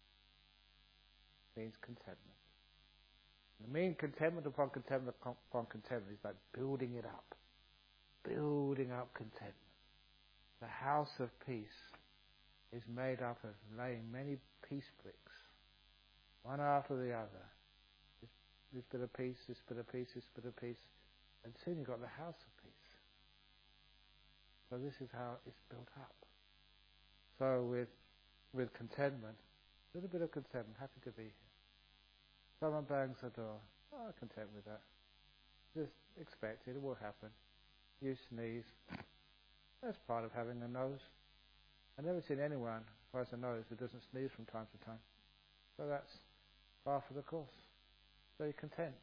means contentment. The mean contentment upon contentment upon contentment is like building it up. Building up contentment. The house of peace is made up of laying many peace bricks, one after the other. This, this bit of peace, this bit of peace, this bit of peace, and soon you've got the house of peace. So this is how it's built up. So with with contentment, a little bit of contentment, happy to be here. Someone bangs the door, oh, I'm content with that. Just expect it, it will happen. You sneeze. That's part of having a nose. I've never seen anyone who has a nose who doesn't sneeze from time to time. So that's par for the course. So you're content.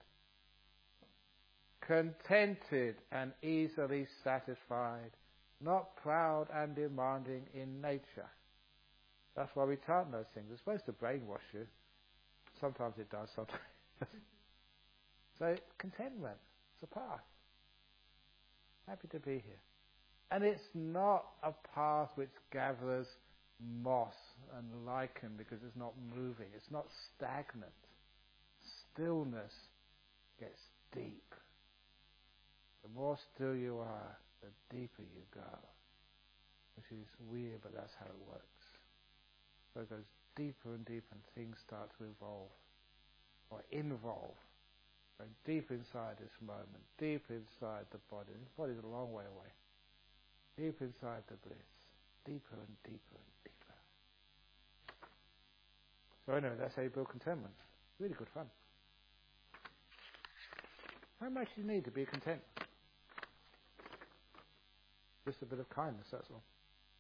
Contented and easily satisfied, not proud and demanding in nature. That's why we chant those things. It's supposed to brainwash you. Sometimes it does, sometimes it doesn't. So contentment, it's a path. Happy to be here. And it's not a path which gathers moss and lichen because it's not moving. It's not stagnant. Stillness gets deep. The more still you are, the deeper you go. Which is weird, but that's how it works. So it goes deeper and deeper and things start to evolve. or involved. Going deep inside this moment, deep inside the body. The body's a long way away. Deep inside the bliss. Deeper and deeper and deeper. So anyway, that's how you build contentment. Really good fun. How much do you need to be content? Just a bit of kindness, that's all.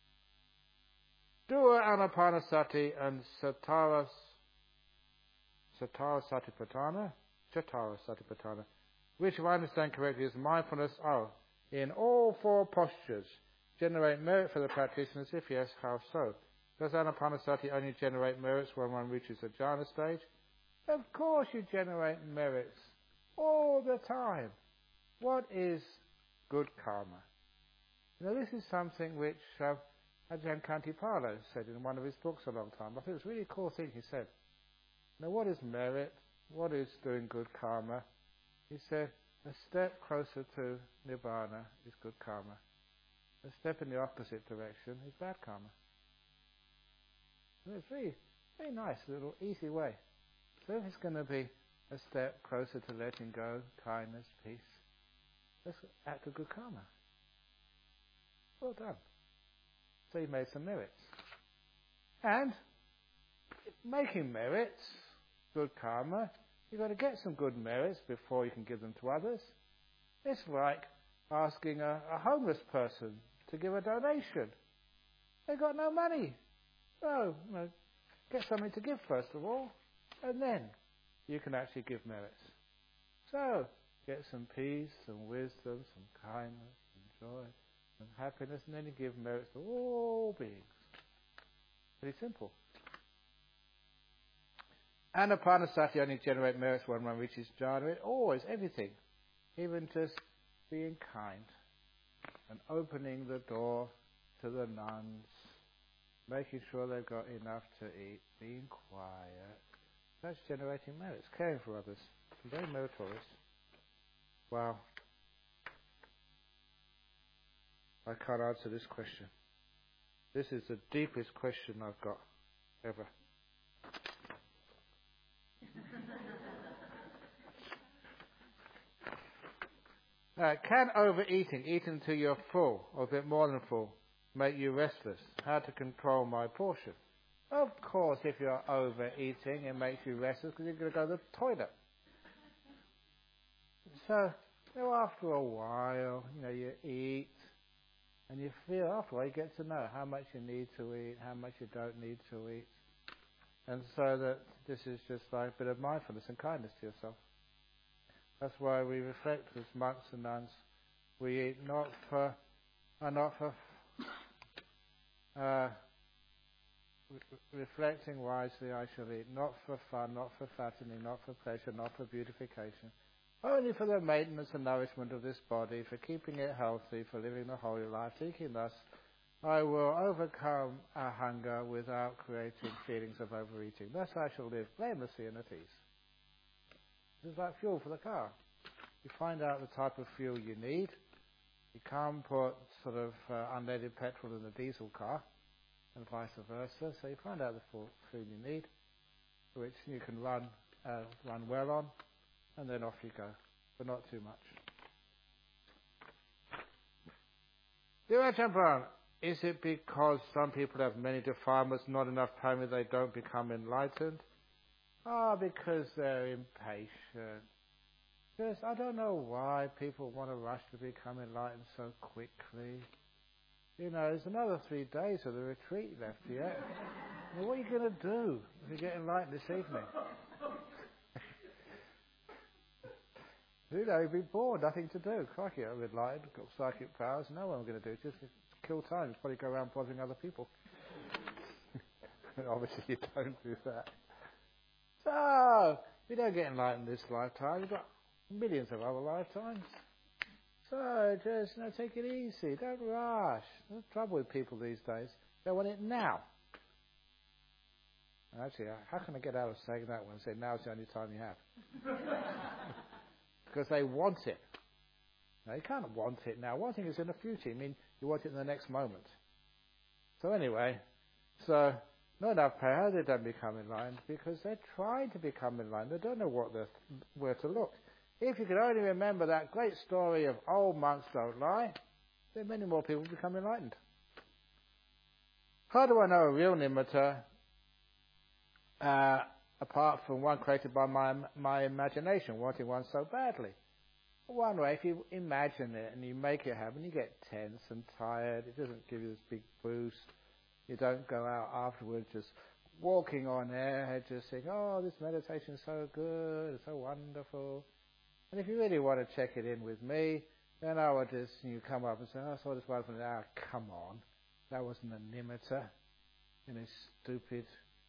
Dua Anapanasati and Satara Satara Satipatthana, Chatara Satipatthana, which, if I understand correctly, is mindfulness. Oh, in all four postures, generate merit for the practitioners. If yes, how so? Does Anapanasati only generate merits when one reaches the jhana stage? Of course you generate merits all the time. What is good karma? Now this is something which uh, Ajahn Kantipalo said in one of his books a long time. I think it was a really cool thing he said. Now what is merit? What is doing good karma? He said, a step closer to Nibbana is good karma. A step in the opposite direction is bad karma. And it's really, very nice, little easy way. So if it's going to be a step closer to letting go, kindness, peace, let's act of good karma. Well done. So you made some merits. And making merits, good karma, you've got to get some good merits before you can give them to others. It's like asking a, a homeless person to give a donation. They've got no money. So, you know, get something to give first of all, and then you can actually give merits. So, get some peace, some wisdom, some kindness, some joy, some happiness, and then you give merits to all beings. Pretty simple. Anapanasati only generate merits when one reaches jhana. It always, everything. Even just being kind and opening the door to the nuns, making sure they've got enough to eat, being quiet. That's generating merits, caring for others. Very meritorious. Wow. I can't answer this question. This is the deepest question I've got ever. Uh, can overeating, eating until you're full, or a bit more than full, make you restless? How to control my portion? Of course, if you're overeating, it makes you restless because you're going to go to the toilet. So, you know, after a while, you know, you eat, and you feel, after a while, you get to know how much you need to eat, how much you don't need to eat. And so that this is just like a bit of mindfulness and kindness to yourself. That's why we reflect as monks and nuns. We eat not for, uh, not for, uh, re- reflecting wisely I shall eat, not for fun, not for fattening, not for pleasure, not for beautification, only for the maintenance and nourishment of this body, for keeping it healthy, for living the holy life. Thinking thus, I will overcome our hunger without creating feelings of overeating. Thus I shall live blamelessly and at ease. This is like fuel for the car. You find out the type of fuel you need. You can't put sort of uh, unleaded petrol in the diesel car, and vice versa. So you find out the fuel you need, which you can run uh, run well on, and then off you go, but not too much. Dear Ajahn Brahm, is it because some people have many defilements, not enough time, that they don't become enlightened? Ah, oh, because they're impatient. Just, I don't know why people want to rush to become enlightened so quickly. You know, there's another three days of the retreat left yet. Well, what are you going to do if you get enlightened this evening? You know, you'd be bored, nothing to do. Crikey, I'm enlightened, got psychic powers, no one I'm going to do. Just kill time, just probably go around bothering other people. Obviously you don't do that. So, we don't get enlightened this lifetime. We've got millions of other lifetimes. So, just, you know, take it easy. Don't rush. There's trouble with people these days. They want it now. Actually, how can I get out of saying that one and say now's the only time you have? Because they want it. Now, you can't want it now. Wanting is in the future. I mean, you want it in the next moment. So anyway, so not enough power, they don't become enlightened because they're trying to become enlightened. They don't know what they're, where to look. If you could only remember that great story of old monks don't lie, then many more people become enlightened. How do I know a real nimitta, uh, apart from one created by my my imagination, wanting one so badly? One way, if you imagine it and you make it happen, you get tense and tired. It doesn't give you this big boost. You don't go out afterwards just walking on air, just saying, oh, this meditation is so good, it's so wonderful. And if you really want to check it in with me, then I would just, you come up and say, oh, I saw this wonderful. Ah, come on. That wasn't a nimitta. You know, stupid.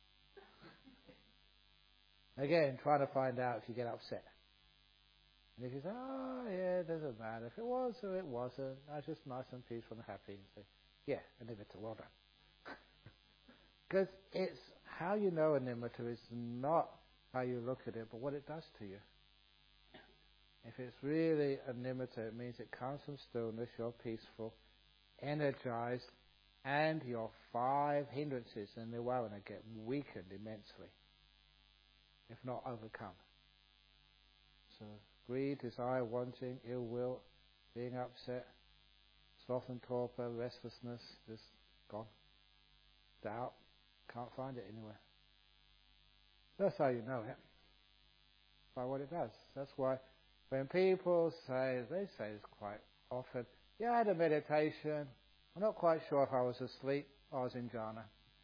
Again, trying to find out if you get upset. And if you say, oh, yeah, it doesn't matter. If it was or it wasn't, I was just nice and peaceful and happy. And say, yeah, a nimitta, well done. Because it's how you know a nimitta is not how you look at it, but what it does to you. If it's really a nimitta, it means it comes from stillness, you're peaceful, energized, and your five hindrances in the Nirvana get weakened immensely, if not overcome. So greed, desire, wanting, ill will, being upset, sloth and torpor, restlessness, just gone. Doubt, can't find it anywhere. That's how you know it, by what it does. That's why when people say, they say this quite often, yeah, I had a meditation, I'm not quite sure if I was asleep or I was in jhana.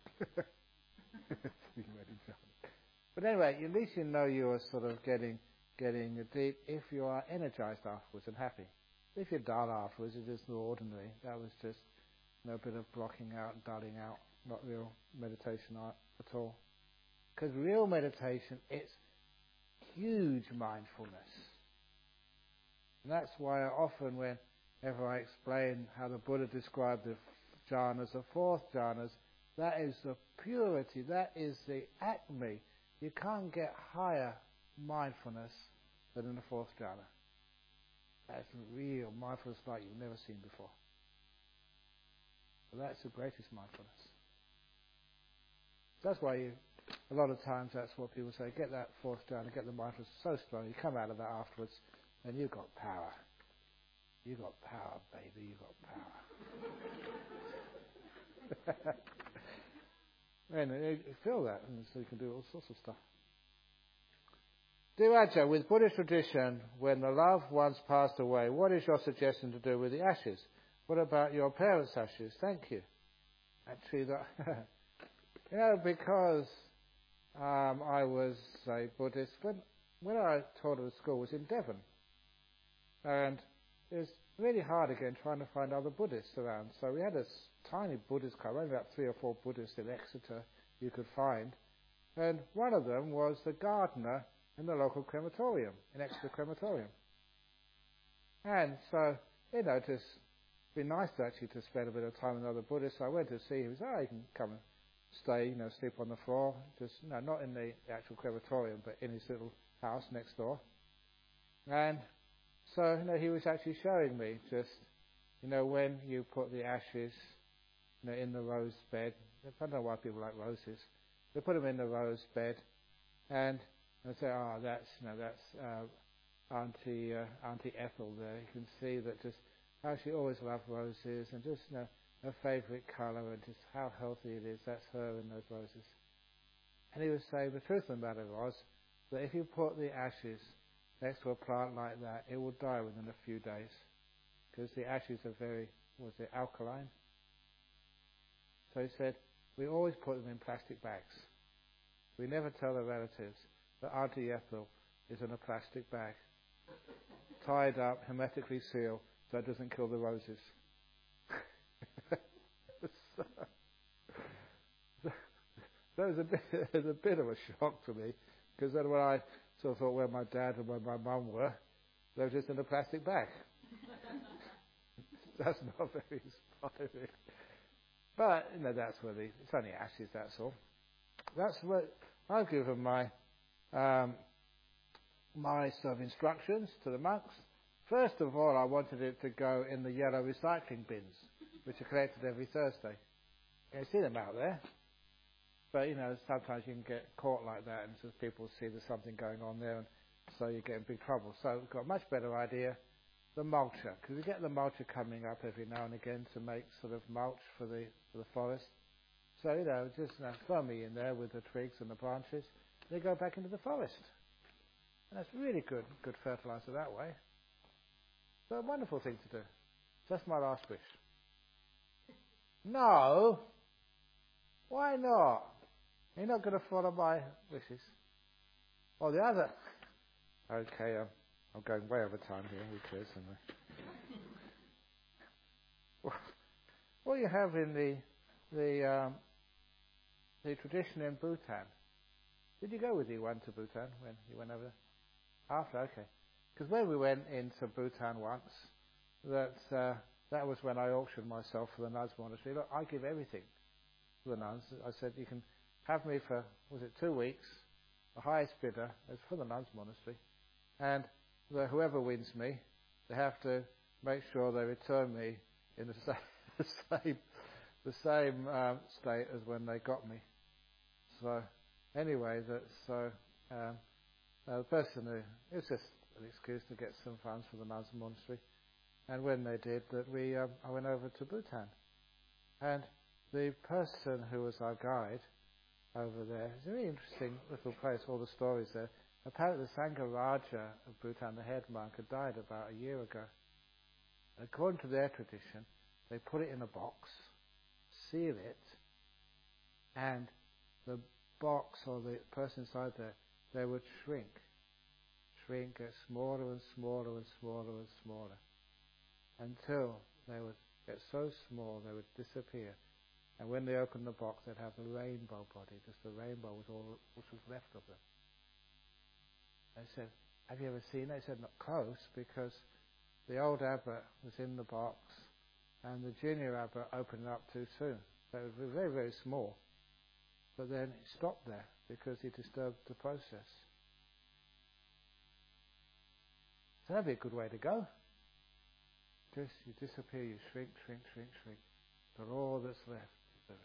But anyway, at least you know you are sort of getting getting deep if you are energized afterwards and happy. If you're dull afterwards, it's just ordinary. That was just you know, a bit of blocking out and dulling out, not real meditation at all. Because real meditation, it's huge mindfulness. And that's why often whenever I explain how the Buddha described the jhanas, the fourth jhanas, that is the purity, that is the acme. You can't get higher mindfulness than in the fourth jhana. That's real mindfulness like you've never seen before. So that's the greatest mindfulness. That's why you, a lot of times that's what people say, get that fourth jhana, get the mindfulness so strong, you come out of that afterwards, and you've got power. You've got power, baby, you've got power. And you feel that, and so you can do all sorts of stuff. Dear Ajahn, with Buddhist tradition, when the loved ones passed away, what is your suggestion to do with the ashes? What about your parents' ashes? Thank you. Actually, that you know, because um, I was a Buddhist, when, when I taught at the school, was in Devon. And it was really hard again trying to find other Buddhists around. So we had a tiny Buddhist club, only about three or four Buddhists in Exeter you could find. And one of them was the gardener in the local crematorium, in Exeter Crematorium. And so, you know, just be nice to actually to spend a bit of time with other Buddhists. So I went to see him. He said, oh, you can come and stay, you know, sleep on the floor. Just, no, not in the actual crematorium, but in his little house next door. And so, you know, he was actually showing me just, you know, when you put the ashes, you know, in the rose bed. I don't know why people like roses. They put them in the rose bed, and they say, "Oh, that's, you know, that's uh, Auntie uh, Auntie Ethel there." You can see that just how she always loved roses, and just, you know, her favourite colour, and just how healthy it is. That's her in those roses. And he was saying the truth of the matter was that if you put the ashes next to a plant like that, it will die within a few days, because the ashes are very, was it, alkaline? So he said, we always put them in plastic bags. We never tell the relatives that Auntie Ethel is in a plastic bag, tied up, hermetically sealed, so it doesn't kill the roses. so, that was a bit, it was a bit of a shock to me, because then when I sort of thought where my dad and where my mum were, they were just in a plastic bag. That's not very inspiring. But, you know, that's where the, it's only ashes, that's all. That's what I've given my, um, my sort of instructions to the monks. First of all, I wanted it to go in the yellow recycling bins, which are collected every Thursday. You see them out there. But, you know, sometimes you can get caught like that, and so people see there's something going on there, and so you get in big trouble. So we've got a much better idea. The mulcher, because we get the mulcher coming up every now and again to make sort of mulch for the for the forest. So, you know, just you know, throw me in there with the twigs and the branches. They go back into the forest. And that's really good, good fertilizer that way. So a wonderful thing to do. That's my last wish. No! Why not? You're not going to follow my wishes. Or the other... Okay, um, I'm going way over time here. Who cares? What you have in the the um, the tradition in Bhutan. Did you go with Iwan to Bhutan when you went over there? After, okay. Because when we went into Bhutan once, that uh, that was when I auctioned myself for the nuns monastery. Look, I give everything to the nuns. I said, you can have me for, was it two weeks? The highest bidder is for the nuns monastery. And the, whoever wins me, they have to make sure they return me in the same, the same, the same um, state as when they got me. So, anyway, that so um, uh, the person who, it was just an excuse to get some funds for the nuns monastery. And when they did, that we, um, I went over to Bhutan, and the person who was our guide over there, it's a really interesting little place. All the stories there. Apparently, the Sangha-Raja of Bhutan, the head monk, had died about a year ago. According to their tradition, they put it in a box, seal it, and the box or the person inside there, they would shrink, shrink, get smaller and smaller and smaller and smaller, until they would get so small they would disappear. And when they opened the box, they'd have the rainbow body, just the rainbow was all which was left of them. They said, have you ever seen it? They said, not close, because the old abbot was in the box, and the junior abbot opened it up too soon. So it was very, very small. But then it stopped there, because he disturbed the process. So that'd be a good way to go. Just, you disappear, you shrink, shrink, shrink, shrink. But all that's left is the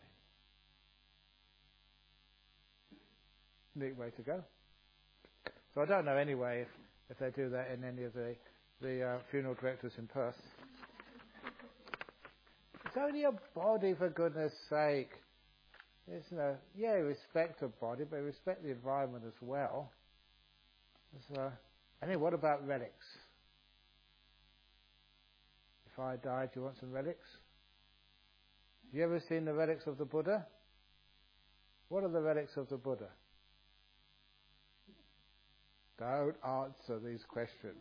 rain. Neat way to go. So I don't know anyway if, if they do that in any of the, the uh, funeral directors in Perth. It's only a body, for goodness sake. It's, you know, yeah, respect the body, but respect the environment as well. So, and then what about relics? If I died, do you want some relics? Have you ever seen the relics of the Buddha? What are the relics of the Buddha? Don't answer these questions.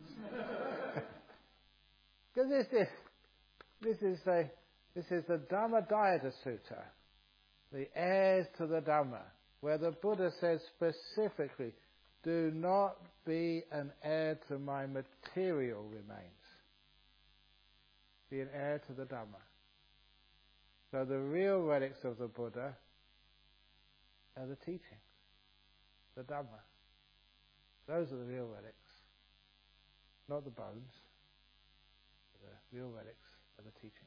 Because this is this is the this is the Dhammadayata Sutta, the heirs to the Dhamma, where the Buddha says specifically, do not be an heir to my material remains. Be an heir to the Dhamma. So the real relics of the Buddha are the teachings, the Dhamma. Those are the real relics, not the bones. The real relics are the teachings.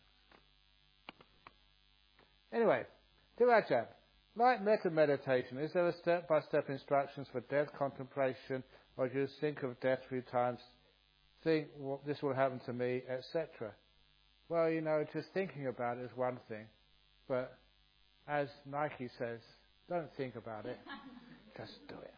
Anyway, to Ajahn, like metta meditation, is there a step-by-step instructions for death contemplation, or do you think of death a few times, think well, this will happen to me, et cetera? Well, you know, just thinking about it is one thing, but as Nike says, don't think about it, just do it.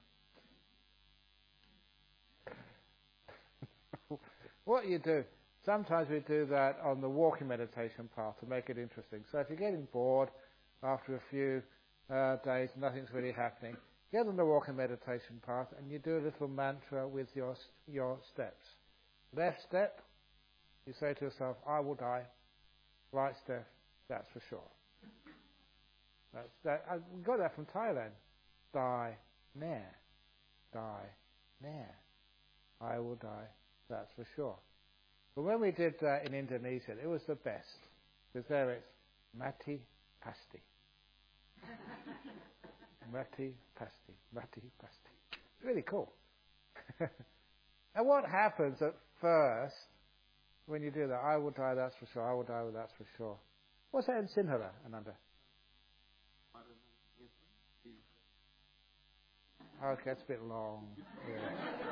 What you do, sometimes we do that on the walking meditation path to make it interesting. So if you're getting bored after a few uh, days, nothing's really happening, get on the walking meditation path and you do a little mantra with your your steps. Left step, you say to yourself, I will die. Right step, that's for sure. That's that. I got that from Thailand. Die, nair. Die, nair. I will die. That's for sure. But when we did that in Indonesia, it was the best. Because there it's mati pasti. Mati pasti. Mati pasti. It's really cool. And what happens at first when you do that? I will die, that's for sure. I will die, that's for sure. What's that in Sinhala, Ananda? Okay, that's a bit long. Yeah.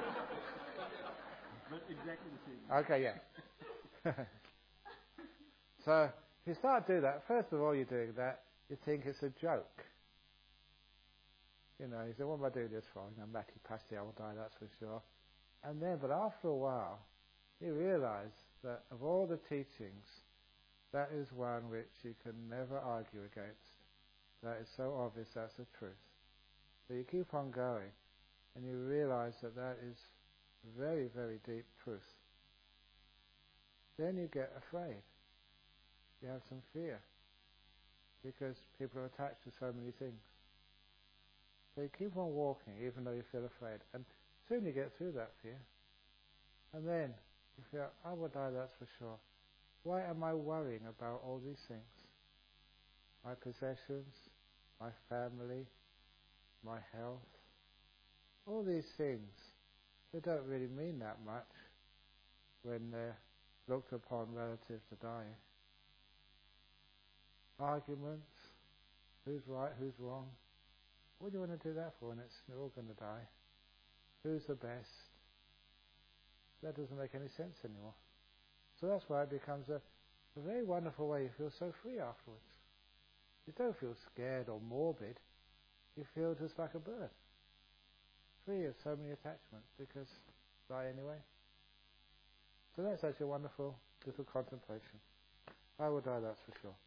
But exactly the same. Okay, yeah. So, if you start to do that, first of all you're doing that, you think it's a joke. You know, you say, what am I doing this for? You know, Matty Pasty, I will die, that's for sure. And then, but after a while, you realise that of all the teachings, that is one which you can never argue against. That is so obvious, that's the truth. So you keep on going, and you realise that that is very, very deep truth. Then you get afraid. You have some fear, because people are attached to so many things. So you keep on walking, even though you feel afraid. And soon you get through that fear. And then you feel, I will die, that's for sure. Why am I worrying about all these things? My possessions, my family, my health, all these things, they don't really mean that much when they're looked upon relative to dying. Arguments, who's right, who's wrong. What do you want to do that for when it's, they're all going to die? Who's the best? That doesn't make any sense anymore. So that's why it becomes a, a very wonderful way. You feel so free afterwards. You don't feel scared or morbid. You feel just like a bird. Free of so many attachments, because die anyway. So that's actually a wonderful little contemplation. I will die, that's for sure.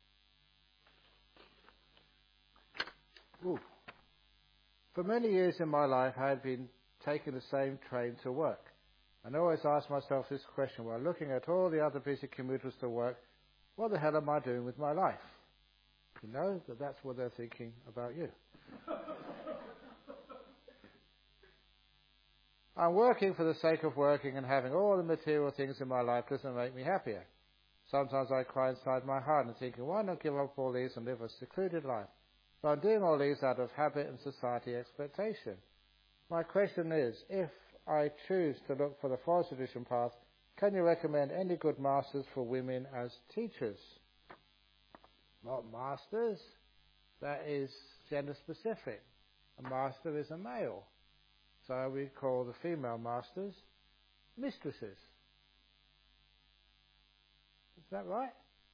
Ooh. For many years in my life, I had been taking the same train to work. And I always asked myself this question while looking at all the other busy commuters to work: what the hell am I doing with my life? You know that that's what they're thinking about you. I'm working for the sake of working, and having all the material things in my life doesn't make me happier. Sometimes I cry inside my heart and thinking, why not give up all these and live a secluded life? But I'm doing all these out of habit and society expectation. My question is, if I choose to look for the fourth tradition path, can you recommend any good masters for women as teachers? Not masters. That is gender specific. A master is a male. So we call the female masters mistresses. Is that right?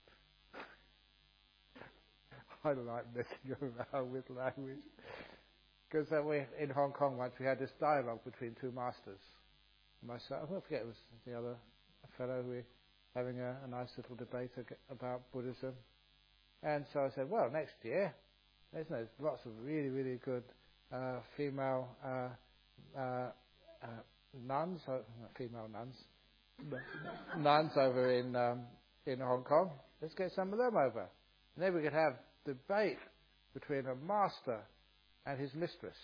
I like messing around with language. Because uh, we, in Hong Kong once we had this dialogue between two masters. Myself, I forget, it was the other fellow, we were having a, a nice little debate about Buddhism. And so I said, well, next year, there's, there's lots of really, really good uh, female uh, uh, uh, nuns, uh, female nuns, nuns over in um, in Hong Kong. Let's get some of them over. And then we could have debate between a master and his mistress.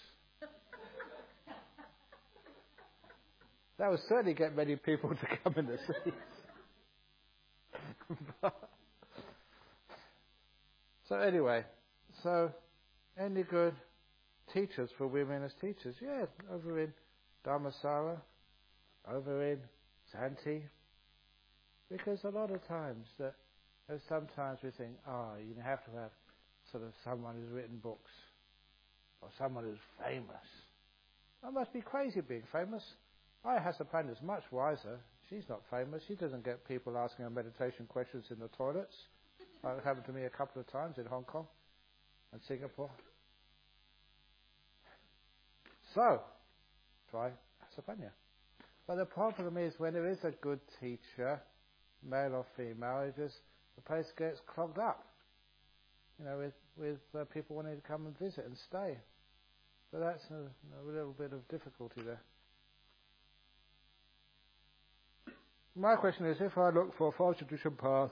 That would certainly get many people to come in the seats. So anyway, so any good teachers for women as teachers? Yeah, over in Dharmasala, over in Santi. Because a lot of times that sometimes we think, oh, you have to have sort of someone who's written books or someone who's famous. I must be crazy being famous. Ayya Hasapanya is much wiser. She's not famous. She doesn't get people asking her meditation questions in the toilets. That happened to me a couple of times in Hong Kong and Singapore. So, try Hasapanya. But the problem is when there is a good teacher, male or female, it just, the place gets clogged up. You know, with, with uh, people wanting to come and visit and stay. So that's a, a little bit of difficulty there. My question is, if I look for a fourth tradition path,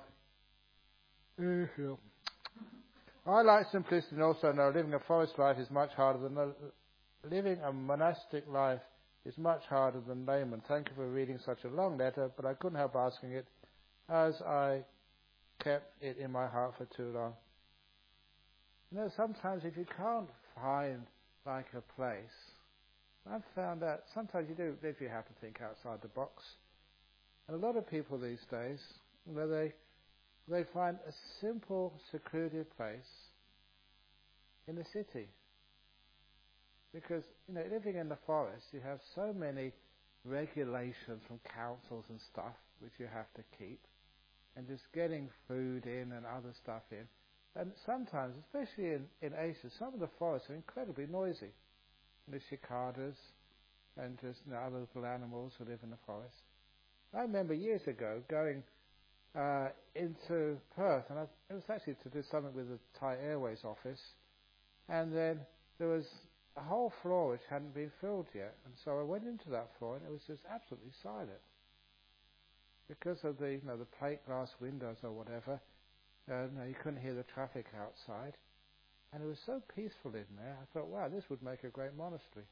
I like simplicity and also know living a forest life is much harder than uh, living a monastic life is much harder than layman. Thank you for reading such a long letter, but I couldn't help asking it as I kept it in my heart for too long. You know, sometimes if you can't find like a place, I've found that sometimes you do literally have to think outside the box. And a lot of people these days, where they they find a simple, secluded place in the city. Because, you know, living in the forest, you have so many regulations from councils and stuff which you have to keep, and just getting food in and other stuff in. And sometimes, especially in, in Asia, some of the forests are incredibly noisy. The cicadas and just, you know, other little animals who live in the forest. I remember years ago going uh, into Perth, and I, it was actually to do something with the Thai Airways office, and then there was a whole floor which hadn't been filled yet, and so I went into that floor and it was just absolutely silent. Because of the, you know, the plate glass windows or whatever, uh, you know, you couldn't hear the traffic outside, and it was so peaceful in there. I thought, wow, this would make a great monastery.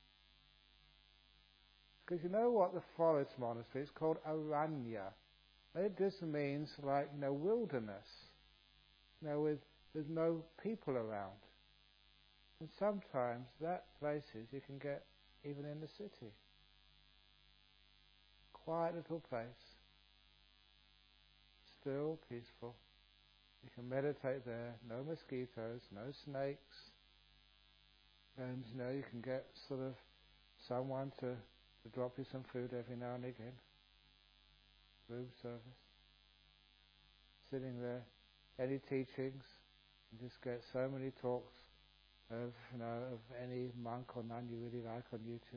Because you know what the forest monastery is called? Aranya. It just means like, you know, wilderness. You know, with with no people around. And sometimes that places you can get even in the city. Quiet little place. Still peaceful. You can meditate there. No mosquitoes, no snakes. And, you know, you can get sort of someone to, to drop you some food every now and again. Room service. Sitting there. Any teachings. You just get so many talks of, you know, of any monk or nun you really like on YouTube.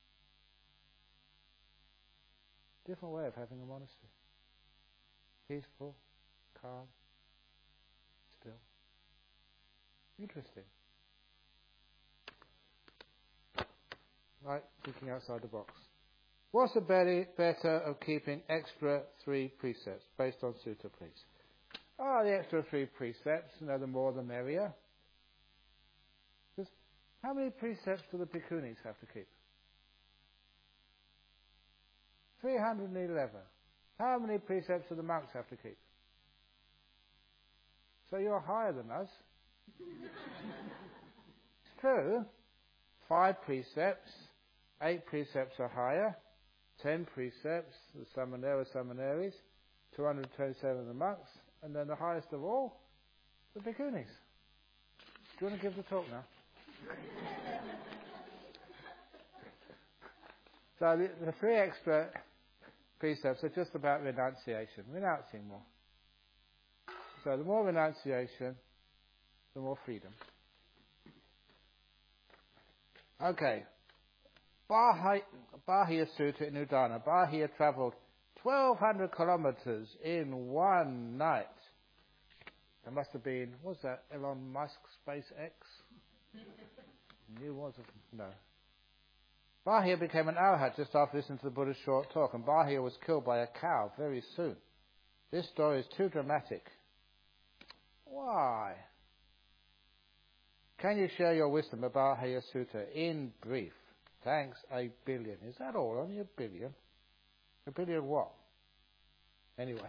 Different way of having a monastery. Peaceful, calm, still. Interesting. Right, thinking outside the box. What's the better, better of keeping extra three precepts based on sutta, please? Ah, oh, the extra three precepts, you know, the more the merrier. Because how many precepts do the bhikkhunis have to keep? three hundred eleven. How many precepts do the monks have to keep? So you're higher than us. It's true. Five precepts. Eight precepts are higher. Ten precepts, the Samanera Samaneris. two hundred twenty-seven the monks. And then the highest of all, the bhikkhunis. Do you want to give the talk now? So the, the three extra precepts are just about renunciation, renouncing more. So the more renunciation, the more freedom. Okay. Bahia, Bahia Sutta in Udana. Bahia travelled twelve hundred kilometres in one night. It must have been, what was that, Elon Musk SpaceX? New ones of, no. Bahia became an arhat just after listening to the Buddha's short talk, and Bahia was killed by a cow very soon. This story is too dramatic. Why? Can you share your wisdom about Bahia Sutta in brief? Thanks, a billion. Is that all? Only a billion? A billion what? Anyway.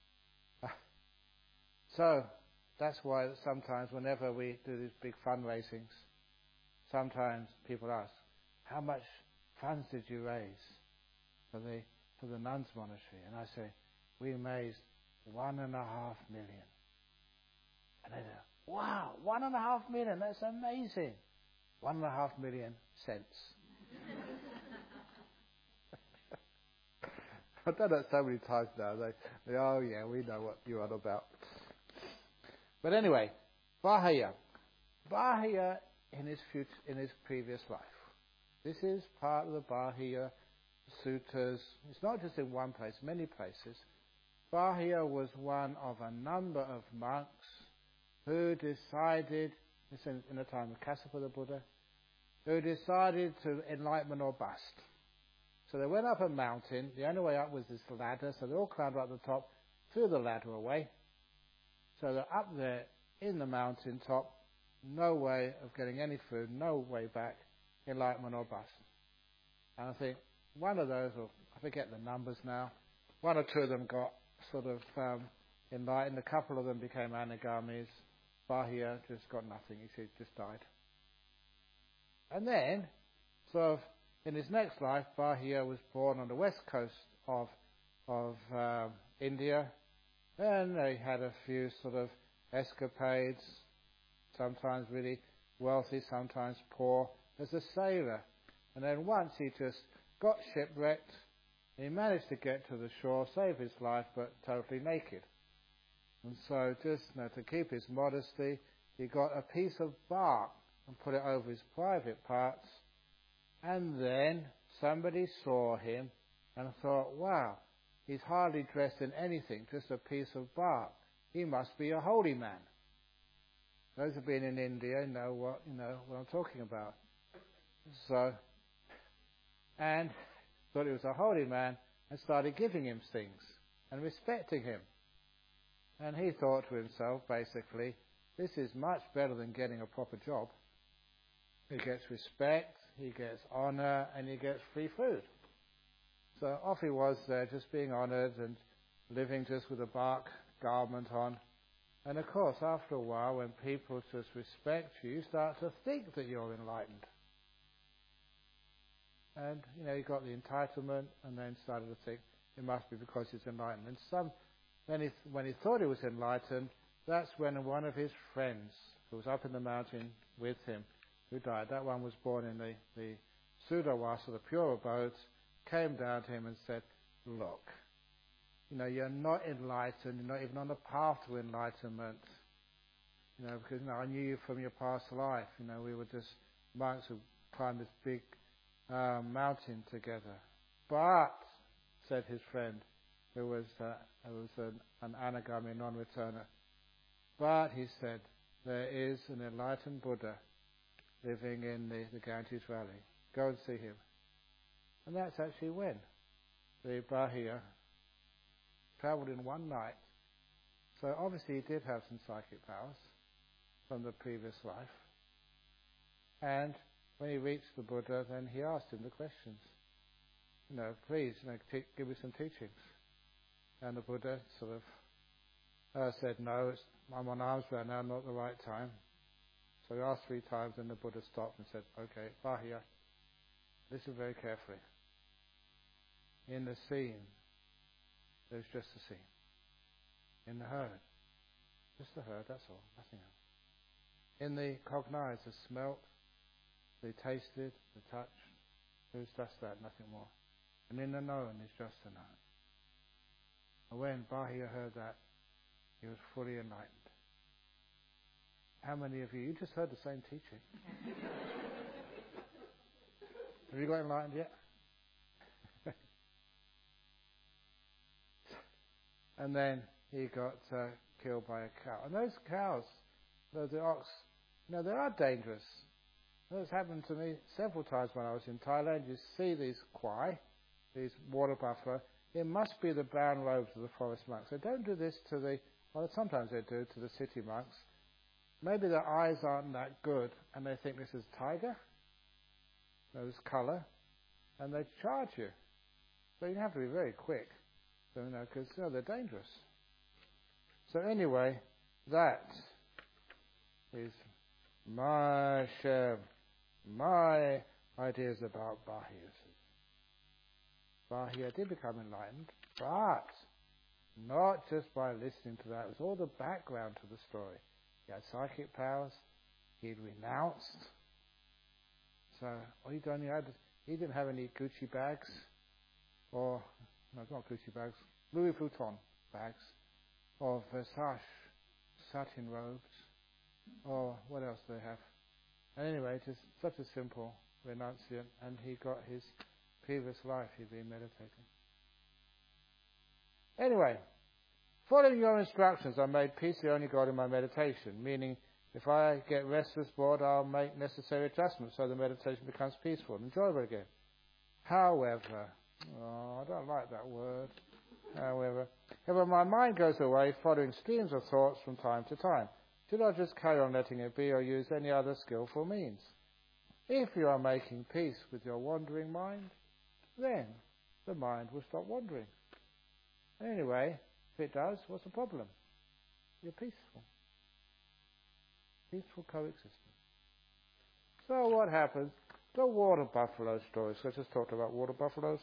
So, that's why sometimes whenever we do these big fundraisings, sometimes people ask, how much funds did you raise for the for the nuns' monastery? And I say, we raised one and a half million. And they go, wow, one and a half million, that's amazing. One and a half million cents. I've done that so many times now. They, they, oh yeah, we know what you're on about. But anyway, Bahia. Bahia in his future, in his previous life. This is part of the Bahia Suttas. It's not just in one place, many places. Bahia was one of a number of monks who decided, this in, in the time of Kassapa the Buddha, who decided to enlightenment or bust. So they went up a mountain. The only way up was this ladder, so they all climbed up the top, threw the ladder away. So they're up there in the mountain top, no way of getting any food, no way back, enlightenment or bust. And I think one of those, or I forget the numbers now, one or two of them got sort of um, enlightened. A couple of them became anagamis. Bahia just got nothing. He said, just died. And then, sort of, in his next life, Bahia was born on the west coast of of um, India, and they had a few sort of escapades, sometimes really wealthy, sometimes poor, as a sailor. And then once he just got shipwrecked, he managed to get to the shore, save his life, but totally naked. And so just you know, to keep his modesty, he got a piece of bark and put it over his private parts. And then somebody saw him and thought, wow, he's hardly dressed in anything, just a piece of bark. He must be a holy man. Those who have been in India know what you know what I'm talking about. So, and thought he was a holy man and started giving him things and respecting him. And he thought to himself, basically, this is much better than getting a proper job. He gets respect, he gets honor, and he gets free food. So off he was there, just being honored and living just with a bark garment on. And of course, after a while, when people just respect you, you start to think that you're enlightened. And, you know, he got the entitlement and then started to think it must be because he's enlightened. And some, when he, when he thought he was enlightened, that's when one of his friends, who was up in the mountain with him, who died, that one was born in the, the pseudo-wasa, the pure abodes, came down to him and said, look, you know, you're not enlightened, you're not even on the path to enlightenment. You know, because, you know, I knew you from your past life. You know, we were just monks who climbed this big uh, mountain together. But, said his friend, who was, uh, who was an, an anagami non-returner, but, he said, there is an enlightened Buddha living in the, the Ganges Valley. Go and see him. And that's actually when the Bahia travelled in one night. So obviously he did have some psychic powers from the previous life. And when he reached the Buddha, then he asked him the questions. You know, please, you know, te- give me some teachings. And the Buddha sort of uh, said, no, it's, I'm on arms right now, not the right time. So he asked three times, and the Buddha stopped and said, okay, Bahia, listen very carefully. In the scene, there's just a scene. In the herd, just the herd, that's all, nothing else. In the cognized, the smelt, the tasted, the touch, there's just that, nothing more. And in the known is just the known. And when Bahia heard that, he was fully enlightened. How many of you, you just heard the same teaching. Have you got enlightened yet? And then he got uh, killed by a cow. And those cows, the, the ox, you know, they are dangerous. That's happened to me several times when I was in Thailand. You see these kwai, these water buffalo. It must be the brown robes of the forest monks. They don't do this to the, well, sometimes they do to the city monks. Maybe their eyes aren't that good, and they think this is tiger, this colour, and they charge you. So you have to be very quick. So, you know, because you know, they're dangerous. So anyway, that is my share, my ideas about Bahia. Bahia did become enlightened, but not just by listening to that. It was all the background to the story. He had psychic powers. He'd renounced. So all he done, he had, he didn't have any Gucci bags, or no, not Gucci bags, Louis Vuitton bags, or Versace satin robes, or what else do they have? And anyway, just such a simple renunciant, and he got his previous life he'd been meditating. Anyway, following your instructions, I made peace the only God in my meditation, meaning if I get restless, bored, I'll make necessary adjustments so the meditation becomes peaceful and enjoyable again. However, oh, I don't like that word. However, however, my mind goes away following streams of thoughts from time to time. Should I just carry on letting it be or use any other skillful means? If you are making peace with your wandering mind, then the mind will stop wandering. Anyway, if it does, what's the problem? You're peaceful. Peaceful coexistence. So what happens? The water buffalo story. So I just talked about water buffaloes.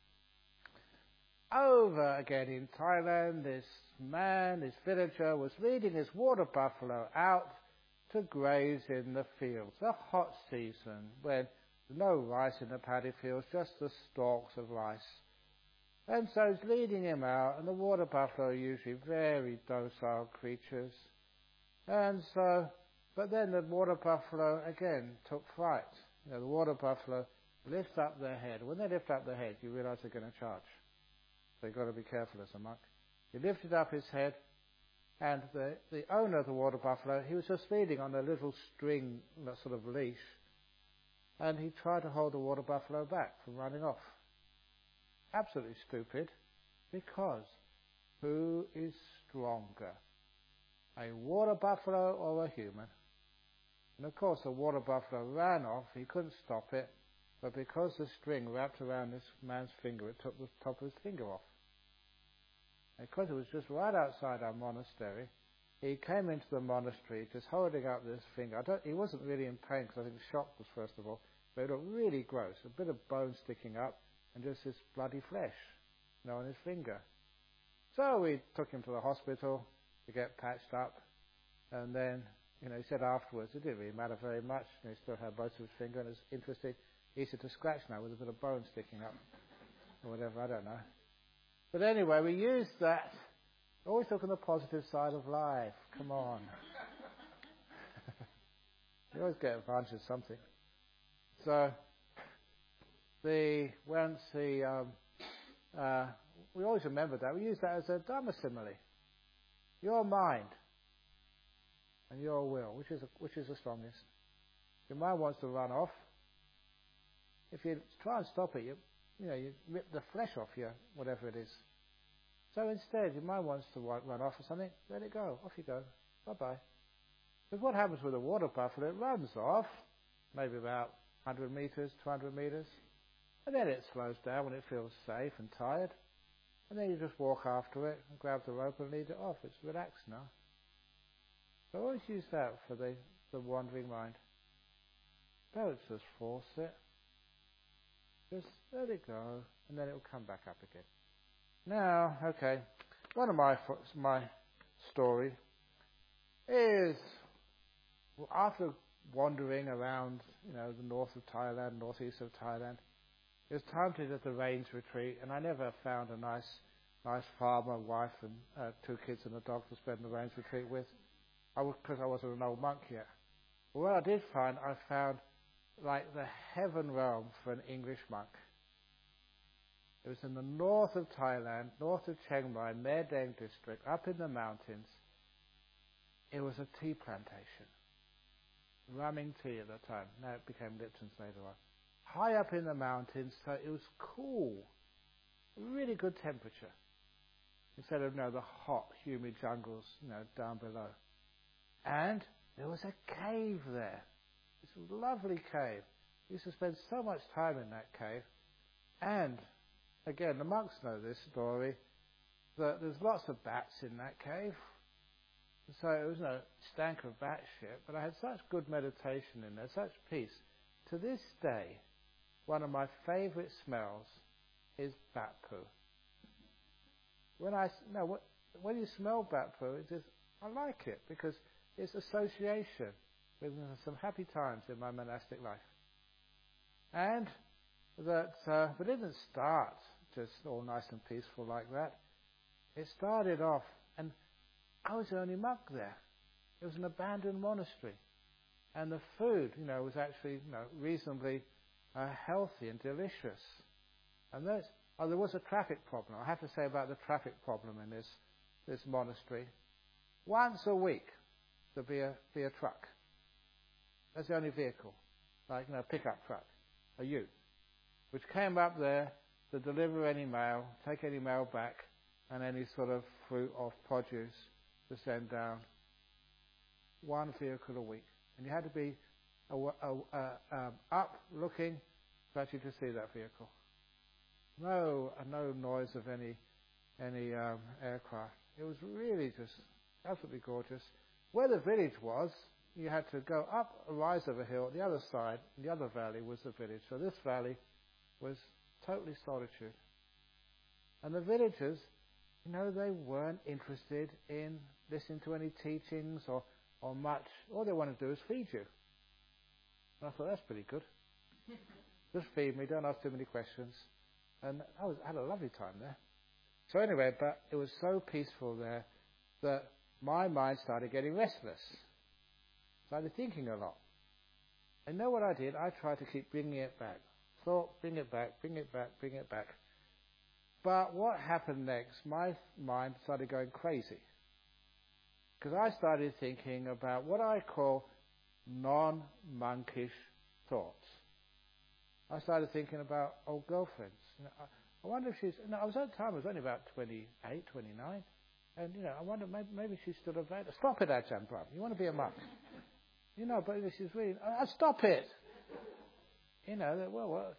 Over again in Thailand, this man, this villager, was leading his water buffalo out to graze in the fields, a hot season when there's no rice in the paddy fields, just the stalks of rice. And so he's leading him out, and the water buffalo are usually very docile creatures. And so, but then the water buffalo again took fright. You know, the water buffalo lifts up their head. When they lift up their head, you realize they're going to charge. So you've got to be careful as a monk. He lifted up his head, and the, the owner of the water buffalo, he was just feeding on a little string, a sort of leash, and he tried to hold the water buffalo back from running off. Absolutely stupid, because who is stronger, a water buffalo or a human? And of course the water buffalo ran off, he couldn't stop it, but because the string wrapped around this man's finger, it took the top of his finger off. And because it was just right outside our monastery, he came into the monastery just holding up this finger. I don't, he wasn't really in pain, because I think the shock was first of all, but it looked really gross, a bit of bone sticking up, and just this bloody flesh, you know, on his finger. So we took him to the hospital to get patched up, and then, you know, he said afterwards, it didn't really matter very much, you know, he still had most of his finger, and it was interesting, he said to scratch now with a bit of bone sticking up, or whatever, I don't know. But anyway, we used that, always look on the positive side of life, come on. You always get advantage of something. So, The once the um, uh, we always remember that we use that as a Dharma simile. Your mind and your will, which is which is the strongest? Your mind wants to run off. If you try and stop it, you you know you rip the flesh off you, whatever it is. So instead, your mind wants to run off or something. Let it go. Off you go. Bye bye. Because what happens with a water buffalo? It runs off, maybe about one hundred meters, two hundred meters. And then it slows down when it feels safe and tired. And then you just walk after it and grab the rope and lead it off. It's relaxed now. So I always use that for the, the wandering mind. Don't just force it. Just let it go, and then it will come back up again. Now, okay, one of my my story is after wandering around, you know, the north of Thailand, northeast of Thailand, it was time to do the rains retreat, and I never found a nice, nice farmer, wife, and uh, two kids and a dog to spend the rains retreat with, because I, I wasn't an old monk yet. But what I did find, I found like the heaven realm for an English monk. It was in the north of Thailand, north of Chiang Mai, Mae Deng district, up in the mountains. It was a tea plantation. Rumming tea at the time. Now it became Lipton's later on. High up in the mountains, so it was cool. Really good temperature. Instead of, you know, the hot, humid jungles, you know, down below. And there was a cave there. This lovely cave. We used to spend so much time in that cave. And, again, the monks know this story, that there's lots of bats in that cave. So it was no stank of bat shit, but I had such good meditation in there, such peace. To this day, one of my favourite smells is bat poo. When I no, when you smell bat poo, it just, I like it because it's association with some happy times in my monastic life. And that, uh, but it didn't start just all nice and peaceful like that. It started off, and I was the only monk there. It was an abandoned monastery. And the food, you know, was actually, you know, reasonably uh, healthy and delicious. And there's, oh, there was a traffic problem. I have to say about the traffic problem in this this monastery. Once a week, there'd be a, be a truck. That's the only vehicle, like, you know, a pickup truck, a ute, which came up there to deliver any mail, take any mail back, and any sort of fruit or produce to send down. One vehicle a week. And you had to be a, a, a, um, up looking to actually to see that vehicle. No, uh, no noise of any any um, aircraft. It was really just absolutely gorgeous. Where the village was, you had to go up a rise of a hill. The other side, the other valley, was the village. So this valley was totally solitude. And the villagers, you know, they weren't interested in listening to any teachings or or much. All they want to do is feed you. And I thought, that's pretty good. Just feed me, don't ask too many questions. And I was I had a lovely time there. So anyway, but it was so peaceful there that my mind started getting restless. Started thinking a lot. And you know what I did? I tried to keep bringing it back. Thought, bring it back, bring it back, bring it back. But what happened next? My mind started going crazy. Because I started thinking about what I call non-monkish thoughts. I started thinking about old girlfriends. You know, I, I wonder if she's... You know, I was at the time, I was only about twenty-eight, twenty-nine. And, you know, I wonder, maybe, maybe she's still available. Stop it, Ajahn Brahm. You want to be a monk. You know, but she's really... Uh, stop it! You know, that, well, well...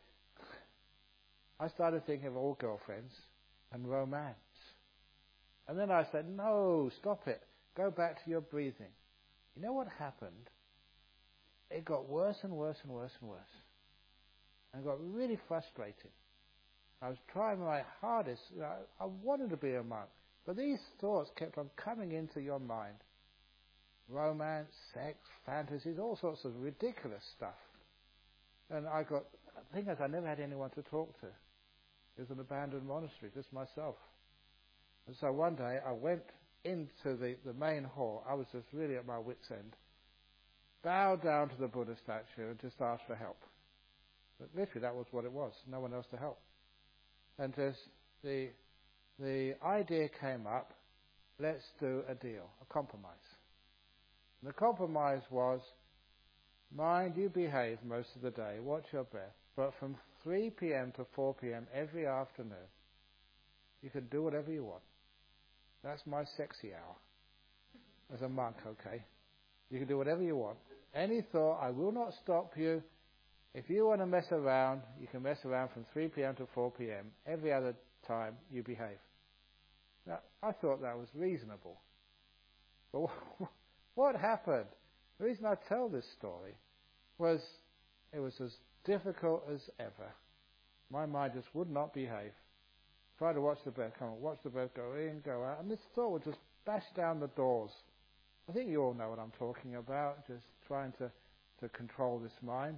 I started thinking of old girlfriends and romance. And then I said, no, stop it. Go back to your breathing. You know what happened? It got worse and worse and worse and worse. And it got really frustrating. I was trying my hardest. I, I wanted to be a monk. But these thoughts kept on coming into your mind. Romance, sex, fantasies, all sorts of ridiculous stuff. And I got, the thing is, I never had anyone to talk to. It was an abandoned monastery, just myself. And so one day I went into the, the main hall. I was just really at my wit's end. Bowed down to the Buddha statue and just asked for help. But literally that was what it was. No one else to help. And just the the idea came up, let's do a deal, a compromise. And the compromise was, mind, you behave most of the day, watch your breath, but from three p.m. to four p.m. every afternoon, you can do whatever you want. That's my sexy hour. As a monk, okay? You can do whatever you want. Any thought, I will not stop you. If you want to mess around, you can mess around from three p.m. to four p.m. Every other time, you behave. Now, I thought that was reasonable. But what happened? The reason I tell this story was it was as difficult as ever. My mind just would not behave. Try to watch the breath. Come on, watch the breath go in, go out. And this thought would just bash down the doors. I think you all know what I'm talking about, just trying to, to control this mind.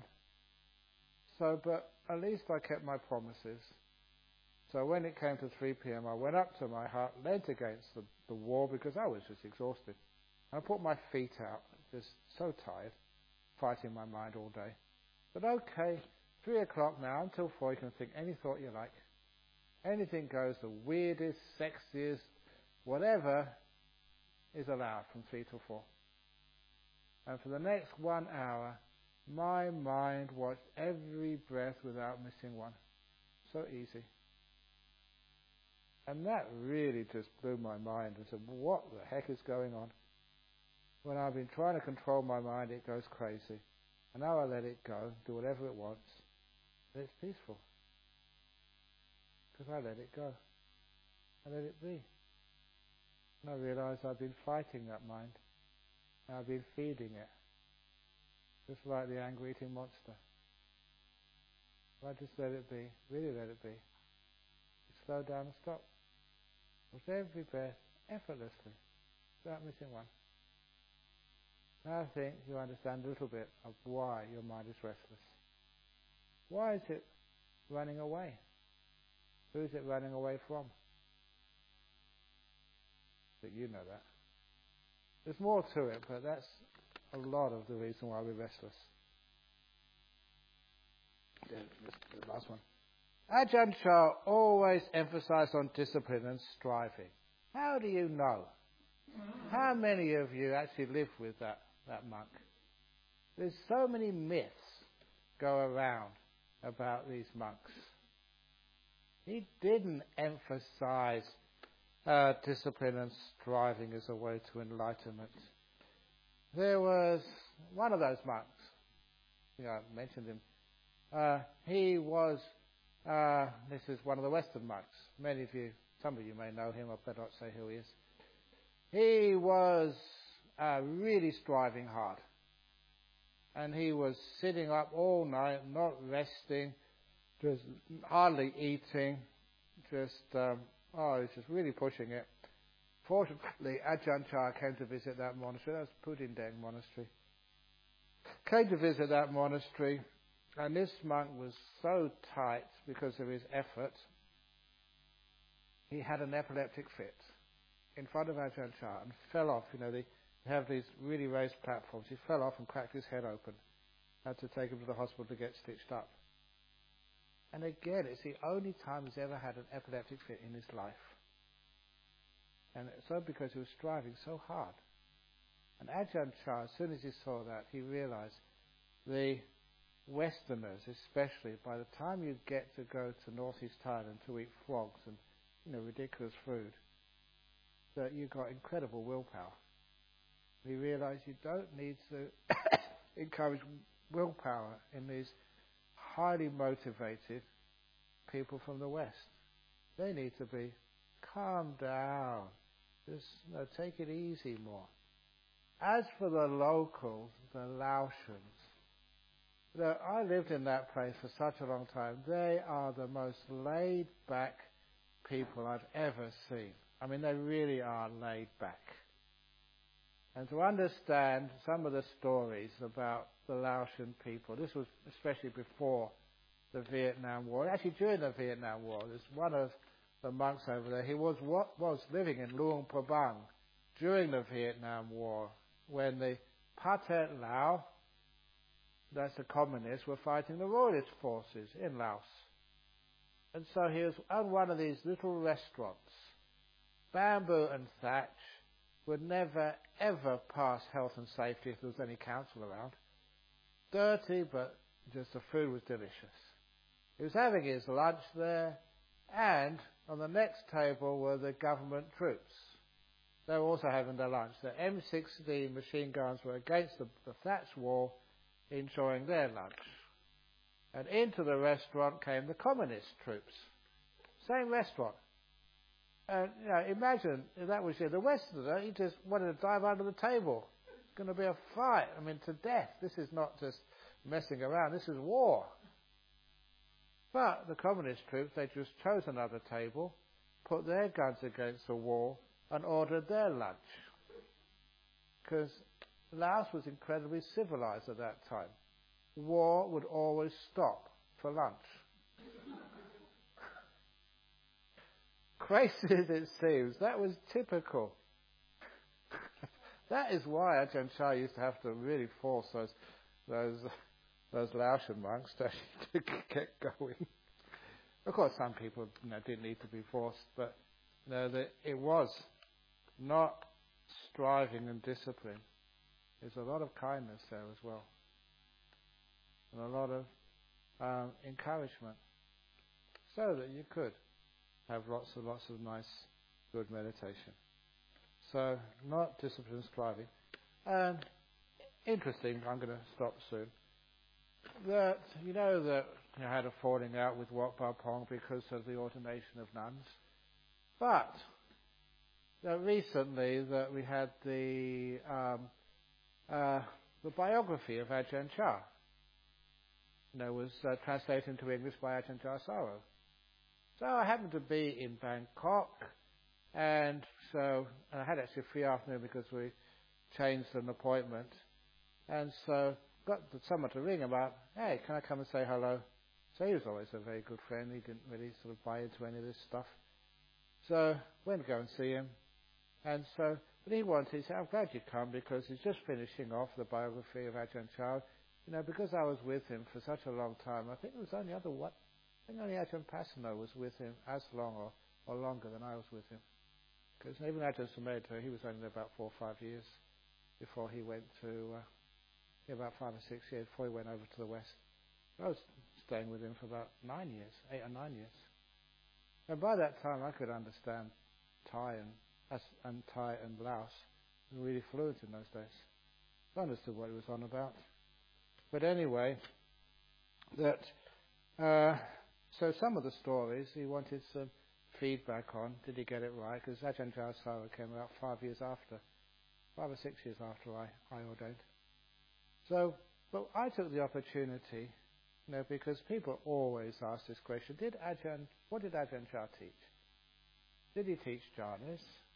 So, but at least I kept my promises. So when it came to three p.m, I went up to my hut, leant against the, the wall because I was just exhausted. And I put my feet out, just so tired, fighting my mind all day. But okay, three o'clock now, until four, you can think any thought you like. Anything goes, the weirdest, sexiest, whatever is allowed from three till four. And for the next one hour, my mind watched every breath without missing one. So easy. And that really just blew my mind. I said, what the heck is going on? When I've been trying to control my mind, it goes crazy. And now I let it go, do whatever it wants. And it's peaceful. Because I let it go. I let it be. And I realized I've been fighting that mind. And I've been feeding it. Just like the anger-eating monster. If I just let it be, really let it be, just slow down and stop. With every breath, effortlessly, without missing one. Now I think you understand a little bit of why your mind is restless. Why is it running away? Who is it running away from? But you know that. There's more to it, but that's a lot of the reason why we're restless. The, the, the last one. Ajahn Chah always emphasized on discipline and striving. How do you know? How many of you actually live with that, that monk? There's so many myths go around about these monks. He didn't emphasize uh, discipline and striving as a way to enlightenment. There was one of those monks, I think I mentioned him, uh, he was, uh, this is one of the Western monks. Many of you, some of you may know him, I better not say who he is. He was uh, really striving hard. And he was sitting up all night, not resting, just hardly eating, just, um, oh, he was just really pushing it Fortunately, Ajahn Chah came to visit that monastery. That was Pudindeng Monastery. Came to visit that monastery, and this monk was so tight because of his effort, he had an epileptic fit in front of Ajahn Chah and fell off. You know, they have these really raised platforms. He fell off and cracked his head open. Had to take him to the hospital to get stitched up. And again, it's the only time he's ever had an epileptic fit in his life. And so because he was striving so hard. And Ajahn Chah, as soon as he saw that, he realized the Westerners, especially, by the time you get to go to northeast Thailand to eat frogs and, you know, ridiculous food, that you've got incredible willpower. We realize you don't need to encourage willpower in these highly motivated people from the West. They need to be calm down. Just, you know, take it easy more. As for the locals, the Laotians, you know, I lived in that place for such a long time. They are the most laid-back people I've ever seen. I mean, they really are laid back. And to understand some of the stories about the Laotian people, this was especially before the Vietnam War. Actually, during the Vietnam War, there's one of the monks over there. He was what was living in Luang Prabang during the Vietnam War, when the Pathet Lao, that's the communists, were fighting the royalist forces in Laos. And so he was on one of these little restaurants. Bamboo and thatch would never, ever pass health and safety if there was any council around. Dirty, but just the food was delicious. He was having his lunch there, and on the next table were the government troops. They were also having their lunch. The M sixteen machine guns were against the, the thatch wall, enjoying their lunch. And into the restaurant came the communist troops. Same restaurant. And, you know, imagine if that was you. The Westerner, he just wanted to dive under the table. It's going to be a fight. I mean, to death. This is not just messing around. This is war. But the communist troops, they just chose another table, put their guns against the wall, and ordered their lunch. Because Laos was incredibly civilized at that time. War would always stop for lunch. Crazy as it seems, that was typical. That is why Ajahn Chah used to have to really force those those those Laotian monks to, to get going. Of course, some people, you know, didn't need to be forced, but you know, the, it was not striving and discipline. There's a lot of kindness there as well, and a lot of um, encouragement, so that you could have lots and lots of nice, good meditation. So, not discipline, striving. And interesting, I'm going to stop soon, that, you know, that you had a falling out with Wat Pah Pong because of the ordination of nuns. But, that recently that we had the, um, uh, the biography of Ajahn Chah. You know, was uh, translated into English by Ajahn Chah Saro. So I happened to be in Bangkok, and so and I had actually a free afternoon because we changed an appointment, and so got someone to ring about, hey, can I come and say hello? So he was always a very good friend. He didn't really sort of buy into any of this stuff. So went to go and see him, and so but he wanted. He said, I'm glad you come because he's just finishing off the biography of Ajahn Chah. You know, because I was with him for such a long time. I think there was only other what. I think only Ajahn Pasanno was with him as long or, or longer than I was with him. Because even Ajahn Sumedho, he was only there about four or five years before he went to, uh, yeah, about five or six years before he went over to the West. I was staying with him for about nine years, eight or nine years. And by that time I could understand Thai and, and Thai and Laos. I was really fluent in those days. I understood what he was on about. But anyway, that... Uh, So some of the stories he wanted some feedback on. Did he get it right? Because Ajahn Chah Saro came about five years after, five or six years after I, I ordained. So, but I took the opportunity, you know, because people always ask this question: Did Ajahn, what did Ajahn Chah teach? Did he teach jhanas?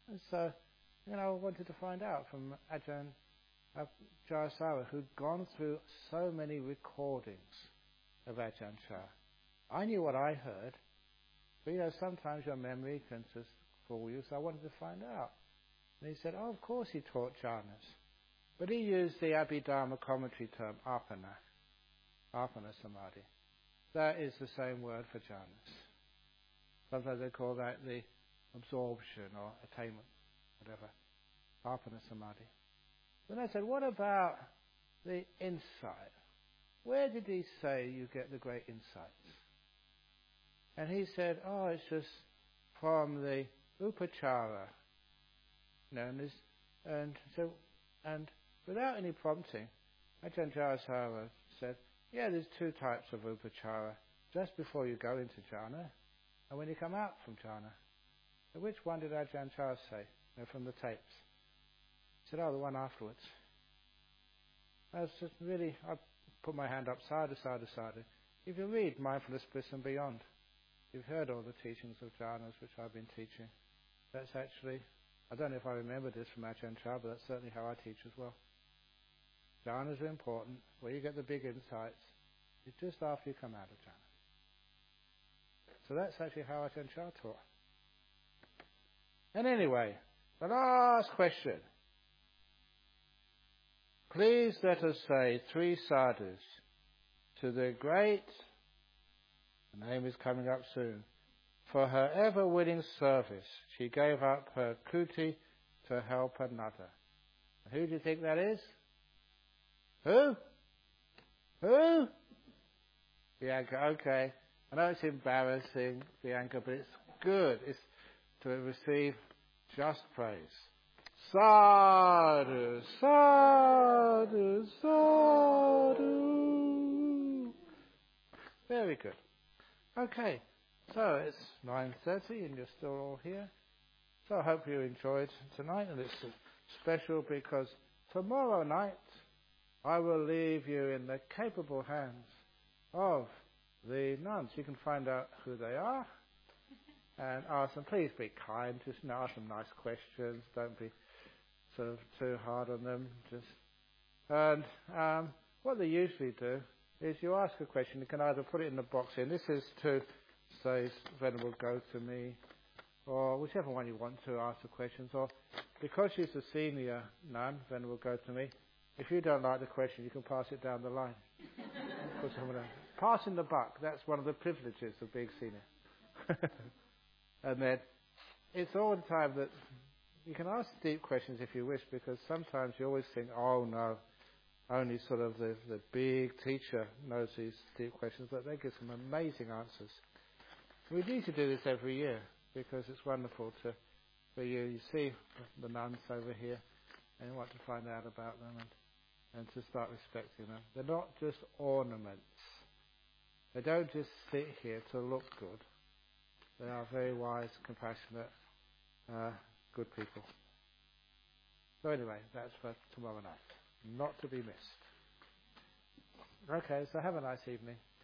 And so, you know, I wanted to find out from Ajahn uh, Jayasara, who'd gone through so many recordings of Ajahn Chah. I knew what I heard, but you know, sometimes your memory can just fool you, so I wanted to find out. And he said, oh, of course he taught jhanas. But he used the Abhidharma commentary term, apana, apana samadhi. That is the same word for jhanas. Sometimes they call that the absorption or attainment, whatever, apana samadhi. Then I said, what about the insight? Where did he say you get the great insights? And he said, oh, it's just from the upachara. You know, and, and so, and without any prompting, Ajahn Jayasara said, yeah, there's two types of upachara, just before you go into jhana, and when you come out from jhana. So which one did Ajahn Chah say, you know, from the tapes? He said, oh, the one afterwards. I was just really, I put my hand up, sadhu, sadhu, sadhu. If you read Mindfulness, Bliss and Beyond, you've heard all the teachings of jhanas which I've been teaching. That's actually, I don't know if I remember this from Ajahn Chah, but that's certainly how I teach as well. Jhanas are important. Where you get the big insights is just after you come out of jhana. So that's actually how Ajahn Chah taught. And anyway, the last question. Please let us say three sadhus to the great, the name is coming up soon, for her ever-willing service. She gave up her kuti to help another. Who do you think that is? Who? Who? Bianca, okay. I know it's embarrassing, Bianca, but it's good. It's to receive just praise. Sadhu, sadhu, sadhu. Very good. Okay, so it's nine thirty and you're still all here. So I hope you enjoyed tonight, and it's special because tomorrow night I will leave you in the capable hands of the nuns. You can find out who they are and ask them. Please be kind, just you know, ask them nice questions. Don't be sort of too hard on them. Just and um, what they usually do is you ask a question. You can either put it in the box here. This is to say Venerable Gotami, or whichever one you want to ask the questions. Or because she's a senior nun, Venerable Gotami, if you don't like the question, you can pass it down the line. Put someone else. Passing the buck, that's one of the privileges of being senior. And then it's all the time that you can ask deep questions if you wish, because sometimes you always think, oh no, only sort of the, the big teacher knows these deep questions, but they give some amazing answers. We need to do this every year because it's wonderful to, for you, you see the nuns over here and you want to find out about them and, and to start respecting them. They're not just ornaments. They don't just sit here to look good. They are very wise, compassionate, uh, good people. So anyway, that's for tomorrow night. Not to be missed. Okay, so have a nice evening.